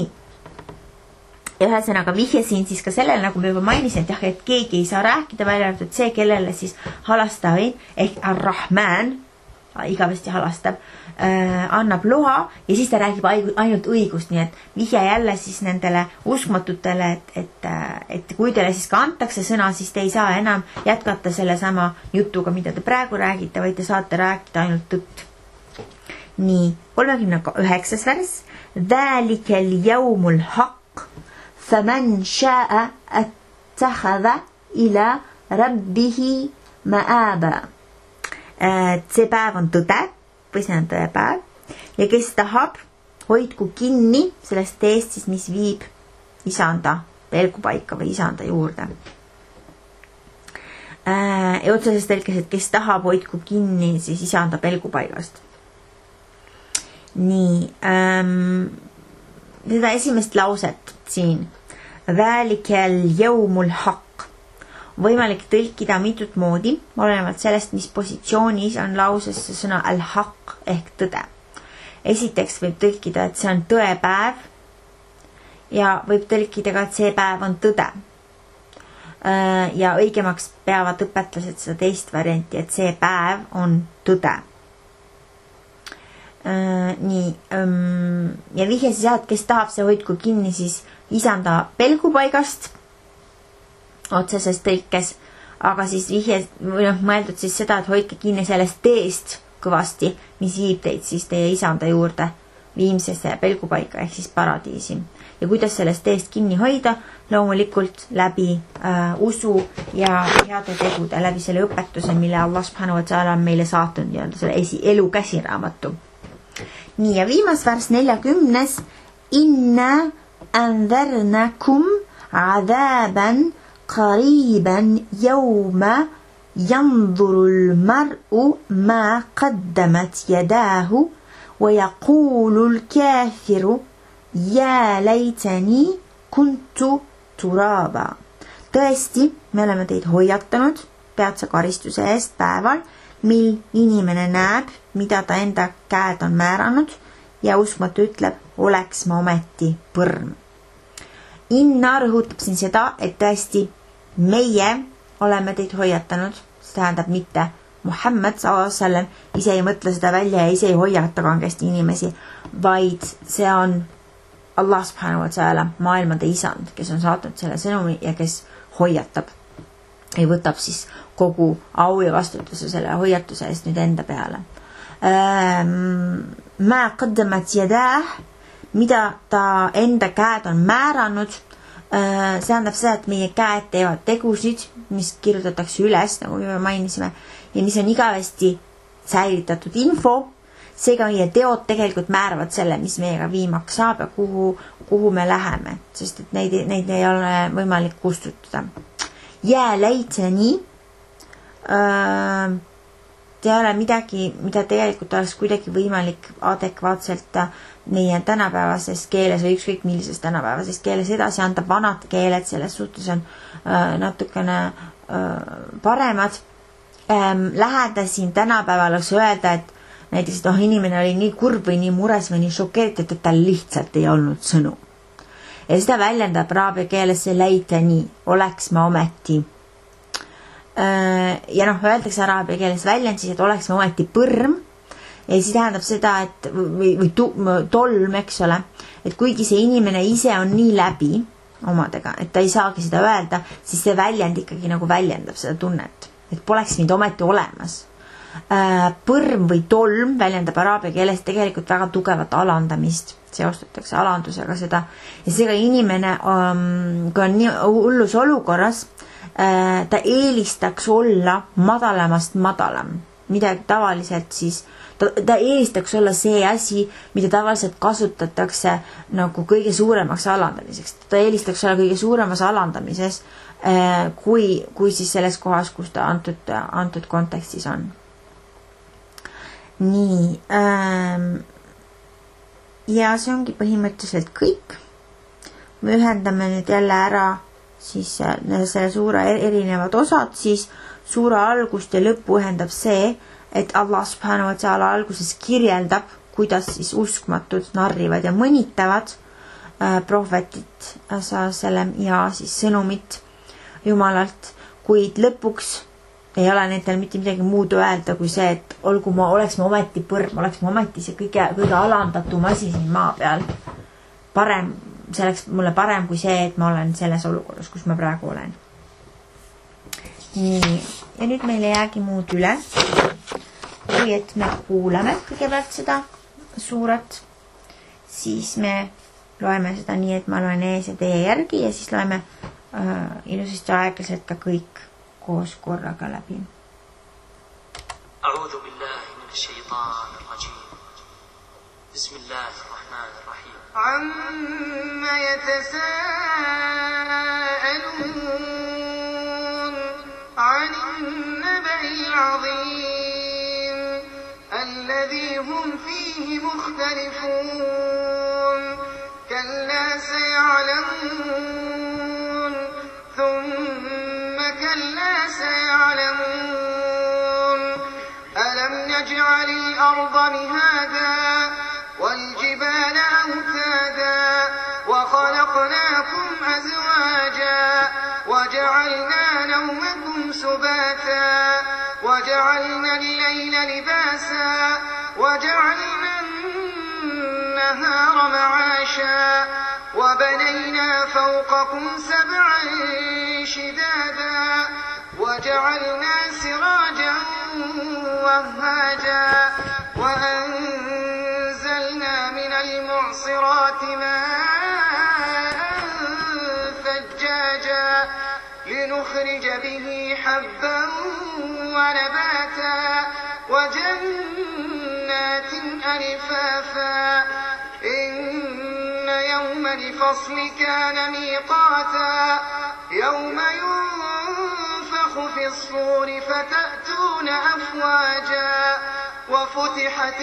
Ja ühesõnaga vihjasin siis ka sellele, nagu me juba mainisin, et jah, et keegi ei saa rääkida välja arvatud see, kellele siis halastavin ehk ar-Rahman, igavesti halastab, äh, annab loa ja siis ta räägib ainult õigust, nii et vihja jälle siis nendele uskmatutele, et, et, et kui teile siis ka antakse sõna, siis te ei saa enam jätkata selle sama jutuga, mida te praegu räägite, vaid te saate rääkida ainult tõtt. Nii, kolmekümne üheksas vers. Dhalikal yawmul haqq faman sha'a attakhadha ila rabbihi ma'aba. See päev on tõde, või see on tõepäev, ja kes tahab, hoidku kinni sellest teest, siis mis viib isanda pelgupaika või isanda juurde. Ja otseses tõlkes, et kes tahab, hoidku kinni siis isanda pelgupaigast. Nii, ähm, seda esimest lauset siin, Dhalikal yawmul haqq, võimalik tõlkida mitut moodi, olenevalt sellest, mis positsioonis on lauses see sõna al-haq ehk tõde. Esiteks võib tõlkida, et see on tõepäev ja võib tõlkida ka, et see päev on tõde. Ja õigemaks peavad õpetlased seda teist varianti, et see päev on tõde. Nii, ja vihje siis jah, et kes tahab, see hoidku kinni siis isanda pelgupaigast otseses tõlkes, aga siis vihje, või noh, mõeldud siis seda, et hoidke kinni sellest teest kõvasti, mis viib teid siis teie isanda juurde viimsesse pelgupaika ehk siis paradiisi. Ja kuidas sellest teest kinni hoida? Loomulikult läbi äh, usu ja heade tegude, läbi selle õpetuse, mille Allah subhanahu wa ta'ala on meile saatnud nii-öelda selle esi, elu käsiraamatu. Nii, ja viimas vers neljakümnes. Inna anzarnakum adhaban قريبا يوم ينظر المرء ما قدمت يداه ويقول الكافر يا ليتني كنت ترابا. Tõesti, me oleme teid hoiatanud peatse karistuse eest päeval, mil inimene näeb, mida ta enda käed on määranud ja uskmatu ütleb, oleks ma ometi põrm. Inna rõhutab siin seda, et tõesti meie oleme teid hoiatanud, see tähendab mitte Muhammad sallallahu alaihi wasallam ise ei mõtle seda välja ja ise ei hoiata kangesti inimesi, vaid see on Allah subhanahu wa ta'ala, maailmade isand, kes on saatnud selle sõnumi ja kes hoiatab ja võtab siis kogu au ja vastutuse selle hoiatuse eest nüüd enda peale. Ma qaddamat yadah, mida ta enda käed on määranud, see tähendab seda, et meie käed teevad tegusid, mis kirjutatakse üles, nagu me mainisime, ja mis on igavesti säilitatud info, seega meie teod tegelikult määravad selle, mis meiega viimaks saab ja kuhu, kuhu me läheme, sest et neid, neid ei ole võimalik kustutada. Jää leitseni äh, ei ole midagi, mida tegelikult oleks kuidagi võimalik adekvaatselt meie tänapäevases keeles või ükskõik millises tänapäevases keeles edasi anda. Vanad keeled selles suhtes on äh, natukene äh, paremad. Ähm, läheda siin tänapäeval oleks öelda, et näiteks, et oh, inimene oli nii kurb või nii mures või nii šokeeritud, et tal lihtsalt ei olnud sõnu. Ja seda väljendab araabia keeles see leita nii, oleks ma ometi. Ja noh, öeldakse araabia keeles väljend siis, et oleks me ometi põrm ja siis tähendab seda, et või, või tu, tolm, eks ole, et kuigi see inimene ise on nii läbi omadega, et ta ei saagi seda öelda, siis see väljend ikkagi nagu väljendab seda tunnet, et poleks mind ometi olemas. Põrm või tolm väljendab araabia keeles tegelikult väga tugevat alandamist, seostatakse alandusega seda ja seega inimene, kui on nii hullus olukorras, ta eelistaks olla madalamast madalam, midagi tavaliselt siis, ta, ta eelistaks olla see asi, mida tavaliselt kasutatakse nagu kõige suuremaks alandamiseks. Ta eelistaks olla kõige suuremas alandamises, kui, kui siis selles kohas, kus ta antud, antud kontekstis on. Nii, ähm, ja see ongi põhimõtteliselt kõik. Me ühendame nüüd jälle ära siis selle suure erinevad osad, siis suure algust ja lõppu ühendab see, et Allah subhanahu wa ta'ala alguses kirjeldab, kuidas siis uskmatud narrivad ja mõnitavad äh, prohvetit sellem, ja siis sõnumit Jumalalt, kuid lõpuks ei ole nendel mitte midagi muud öelda kui see, et olgu ma, oleks ma ometi põrm, oleks ma ometi see kõige, kõige alandatum asi siin maa peal. Parem see oleks mulle parem kui see, et ma olen selles olukorras, kus ma praegu olen. Nii, ja nüüd meil ei jäägi muud üle, kui et me kuulame kõigepealt seda suurat, siis me loeme seda nii, et ma loen ees ja teie järgi ja siis loeme äh, ilusasti aeglaselt ka kõik koos korraga läbi. A'udhu billahi min ash-shaytan ar-rajim. Bismillahirrahmanirrahim. عما يتساءلون عن النبأ العظيم الذي هم فيه مختلفون كلا سيعلمون ثم كلا سيعلمون ألم نجعل الأرض مهادا والجبال أوتادا وخلقناكم أزواجا وجعلنا نومكم سباتا وجعلنا الليل لباسا وجعلنا النهار معاشا وبنينا فوقكم سبعا شدادا وجعلنا سراجا وهاجا وأنزلنا من المعصرات ماء ثجاجا لنخرج به حبا ونباتا وجنات ألفافا إن يوم الفصل كان ميقاتا يوم ينفخ في الصور فتأتون أفواجا وفتحت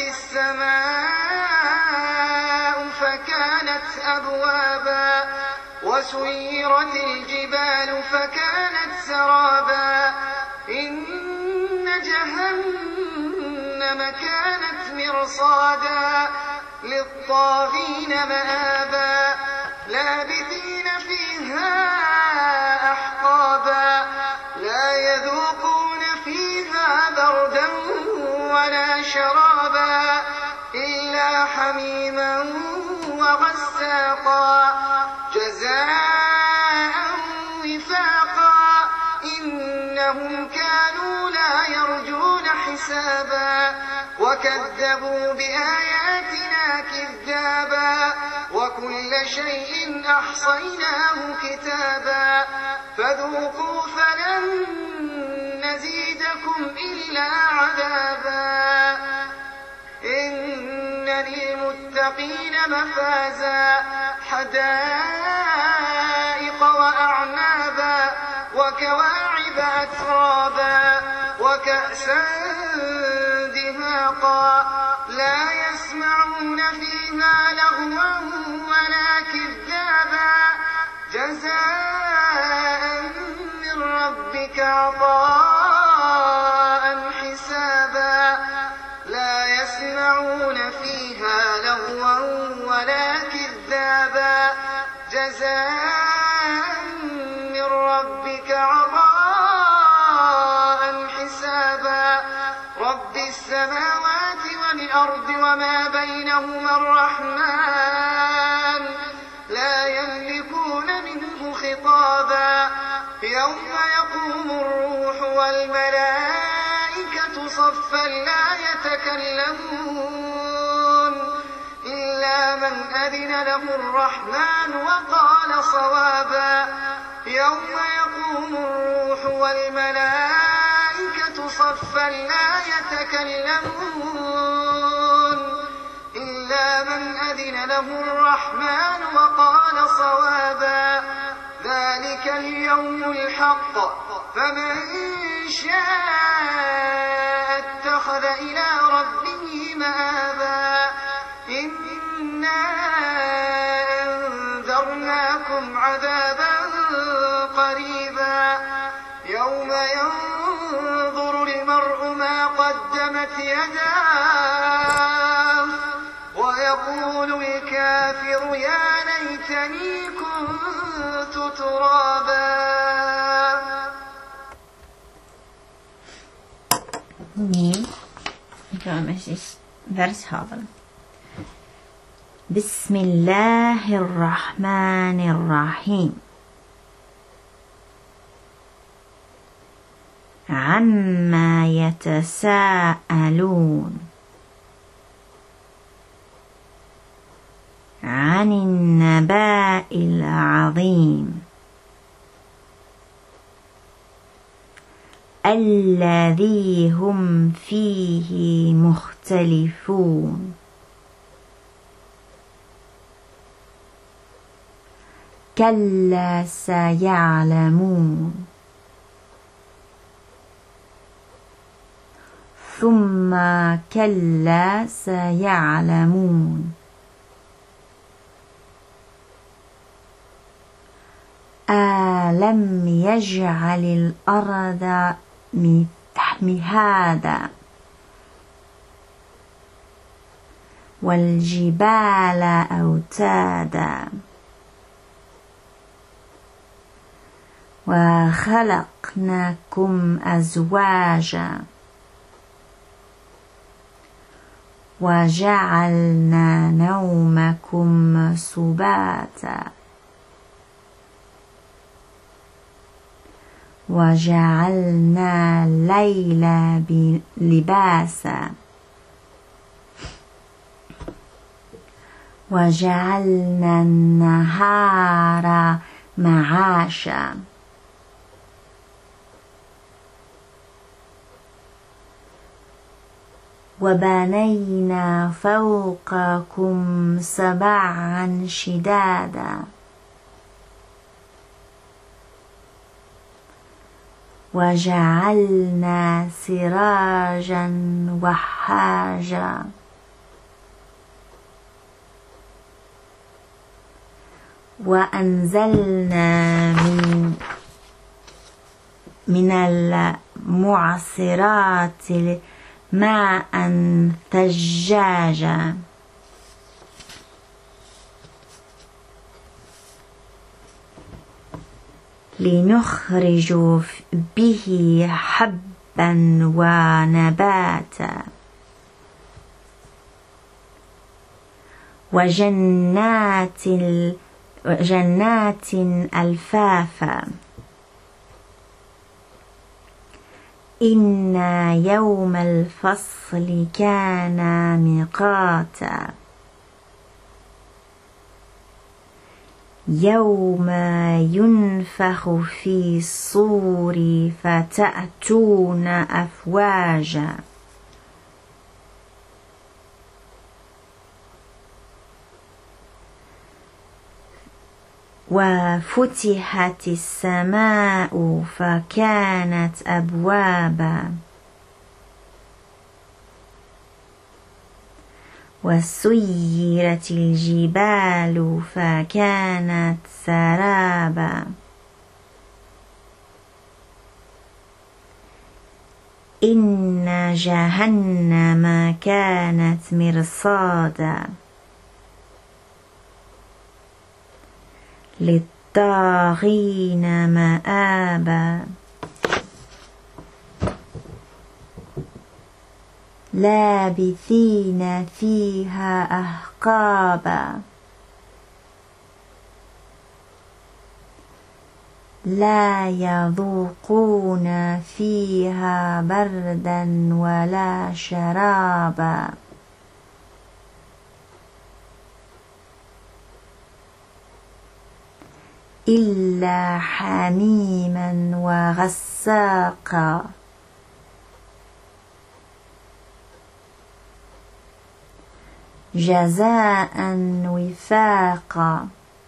السماء فكانت أبوابا وسيرت الجبال فكانت سرابا إن جهنم كانت مرصادا للطاغين مآبا لابثين فيها أحقابا لا يذوقون فيها بردا ولا شرابا إلا حميما وغساقا جزاء وفاقا إنهم كانوا لا يرجون حسابا وكذبوا بآياتنا كذابا وكذبوا وكل شيء أحصيناه كتابا فذوقوا فلن نزيدكم إلا عذابا إن للمتقين مفازا حدائق وأعنابا وكواعب أترابا وكأسا دهاقا لا يسمعون فيها لغوا ولا كذابا جزاء من ربك عطاء حسابا لا يسمعون فيها لغوا ولا كذابا جزاء من ربك عطاء حسابا رب السماوات والأرض وما بينهما الرحمن لا يملكون منه خطابا يوم يقوم الروح والملائكة صفا لا يتكلمون إلا من أذن له الرحمن وقال صوابا يوم يقوم الروح والملائكة صفا لا يتكلمون إلا من أذن له الرحمن وقال صوابا ذلك اليوم الحق فمن شاء اتخذ إلى ربه مآبا إنا أنذرناكم عذابا قريبا يوم ينظر المرء ما قدمت يداه ويقول الكافر يا ليتني كنت ترابا. Nu gör vi vershaveln. Bismillahirrahmanirrahim. عما يتساءلون عن النبأ العظيم الذي هم فيه مختلفون كلا سيعلمون ثم كلا سيعلمون ألم يجعل الأرض مهادا والجبال أوتادا وخلقناكم أزواجا وجعلنا نومكم سباتا وجعلنا الليل لباسا وجعلنا النهار معاشا وبنينا فوقكم سبعا شدادا وجعلنا سراجا وهاجا وأنزلنا من من المعصرات ماء ثجاجا لنخرج به حبا ونباتا وجنات جنات ألفافا إن يوم الفصل كان ميقاتا يوم ينفخ في الصور فتأتون أفواجا وفتحت السماء فكانت أبوابا وسيرت الجبال فكانت سرابا إن جهنم كانت مرصادا للطاغين مآبا لابثين فيها أحقابا لا يذوقون فيها بردا ولا شرابا إلا حميما وغساقا جزاء وفاقا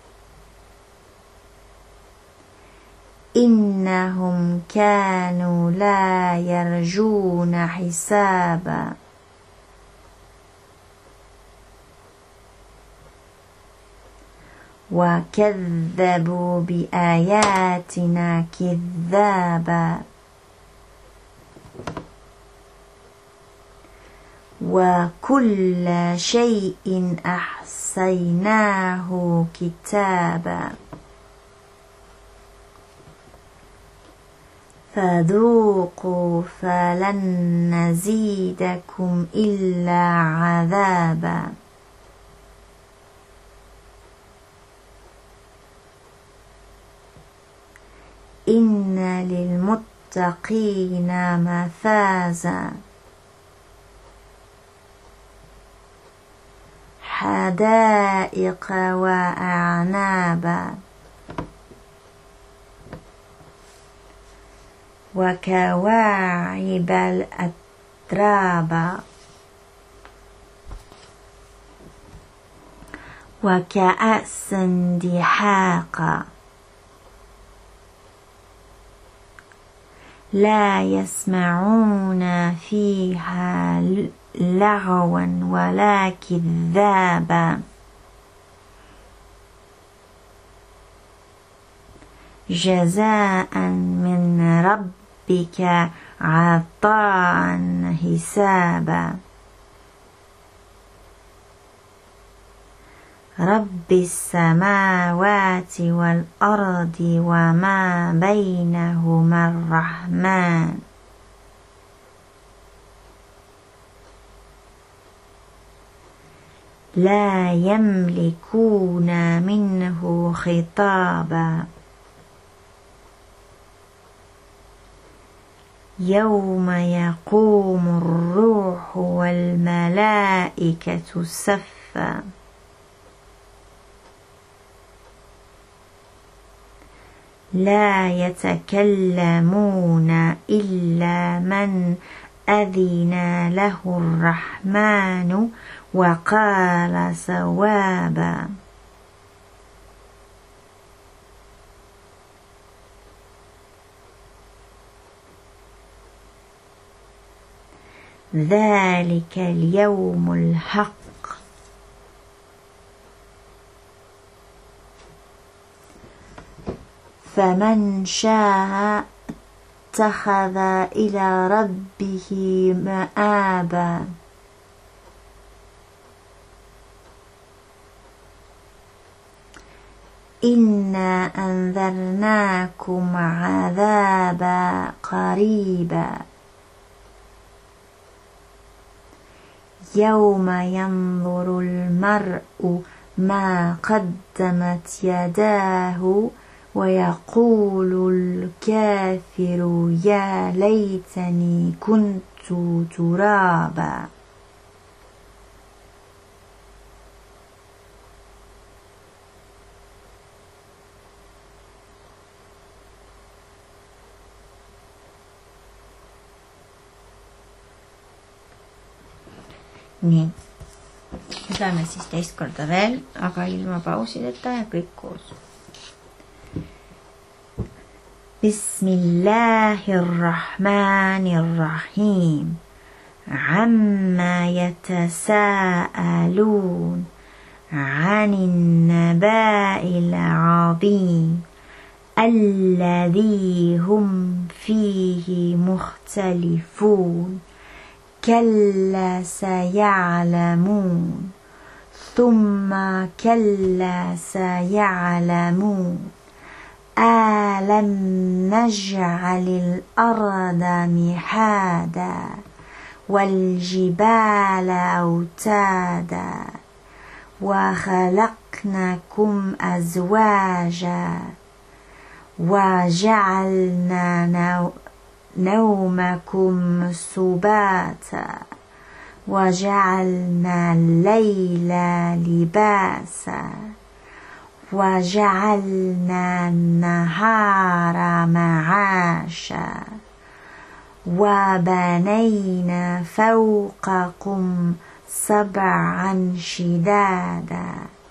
إنهم كانوا لا يرجون حسابا وكذبوا بآياتنا كذابا وكل شيء أحصيناه كتابا فذوقوا فلن نزيدكم إلا عذابا إن للمتقين مفازا حدائق وأعنابا وكواعب الأترابا وكأس دحاقا لا يسمعون فيها لغوا ولا كذابا جزاء من ربك عطاء حسابا رب السماوات والأرض وما بينهما الرحمن لا يملكون منه خطابا يوم يقوم الروح والملائكة صفا لا يتكلمون إلا من أذن له الرحمن وقال صوابا ذلك اليوم الحق فمن شاء اتخذ إلى ربه مآبا إنا أنذرناكم عذابا قريبا يوم ينظر المرء ما قدمت يداه ويقول الكافر يا ليتني كنت ترابا nii, nüüd loeme siis teist korda veel, aga ilma pausideta ja kõik koos. Bismillahirrahmanirrahim. Amma yatasa'alun anin naba'il 'azim alladhi hum fihi mukhtalifun. كلا سيعلمون ثم كلا سيعلمون ألم نجعل الأرض مهادا والجبال أوتادا وخلقناكم أزواجا وجعلنا نو نومكم سباتا وجعلنا الليل لباسا وجعلنا النهار معاشا وبنينا فوقكم سبعا شدادا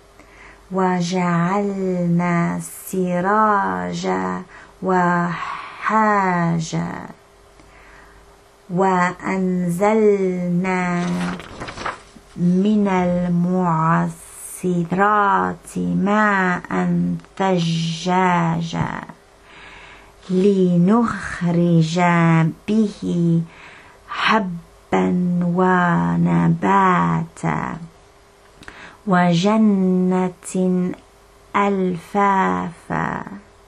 وجعلنا سراجا وحاجا وأنزلنا من المعصرات ماء ثجاجا لنخرج به حبا ونباتا وجنة ألفافا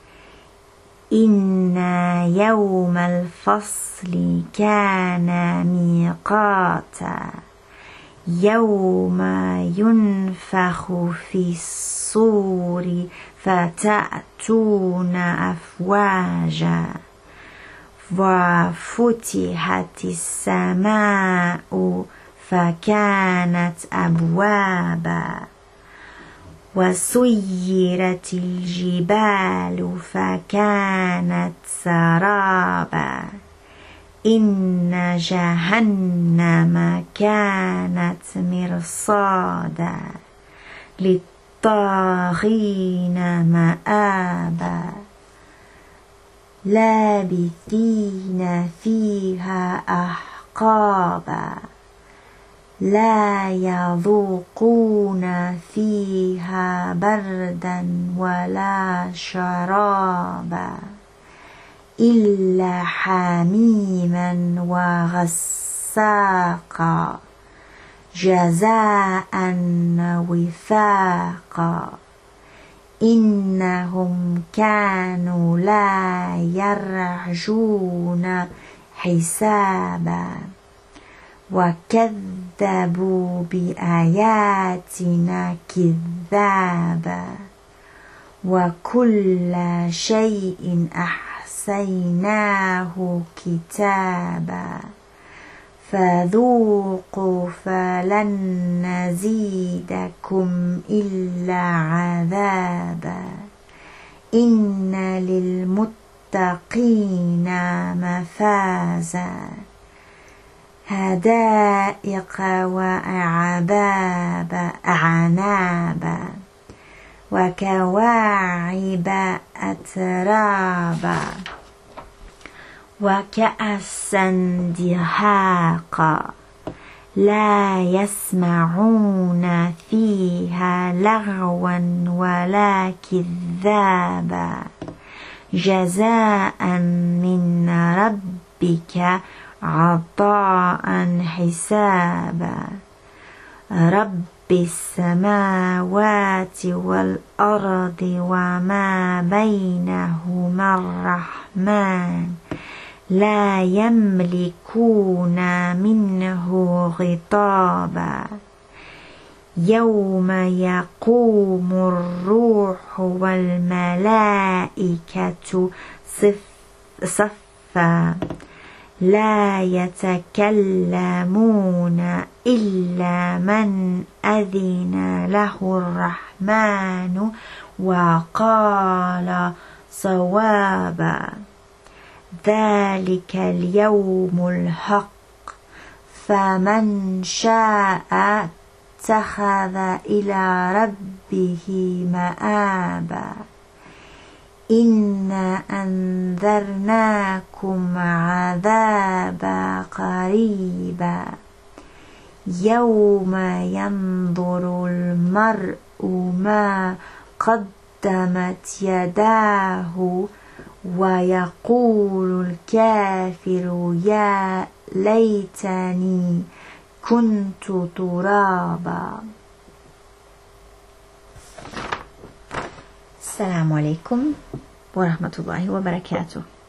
إن يوم الفصل كان ميقاتا يوم ينفخ في الصور فتأتون أفواجا وفتحت السماء فكانت أبوابا وسيرت الجبال فكانت سرابا إن جهنم كانت مرصادا للطاغين مآبا لابثين فيها أحقابا لا يذوقون فيها بردا ولا شرابا إلا حميما وغساقا جزاء وفاقا إنهم كانوا لا يرجون حسابا وكذبوا بآياتنا كذابا وكل شيء أحصيناه كتابا فذوقوا فلن نزيدكم إلا عذابا إن للمتقين مفازا حدائق وأعنابا أعنابا وكواعب أترابا وكأسا دهاقا لا يسمعون فيها لغوا ولا كذابا جزاء من ربك عطاء حسابا رب السماوات والأرض وما بينهما الرحمن لا يملكون منه خطابا يوم يقوم الروح والملائكة صفا لا يتكلمون إلا من أذن له الرحمن وقال صوابا ذلك اليوم الحق فمن شاء اتخذ إلى ربه مآبا إنا أنذرناكم عذابا قريبا يوم ينظر المرء ما قدمت يداه ويقول الكافر يا ليتني كنت ترابا. السلام عليكم ورحمة الله وبركاته.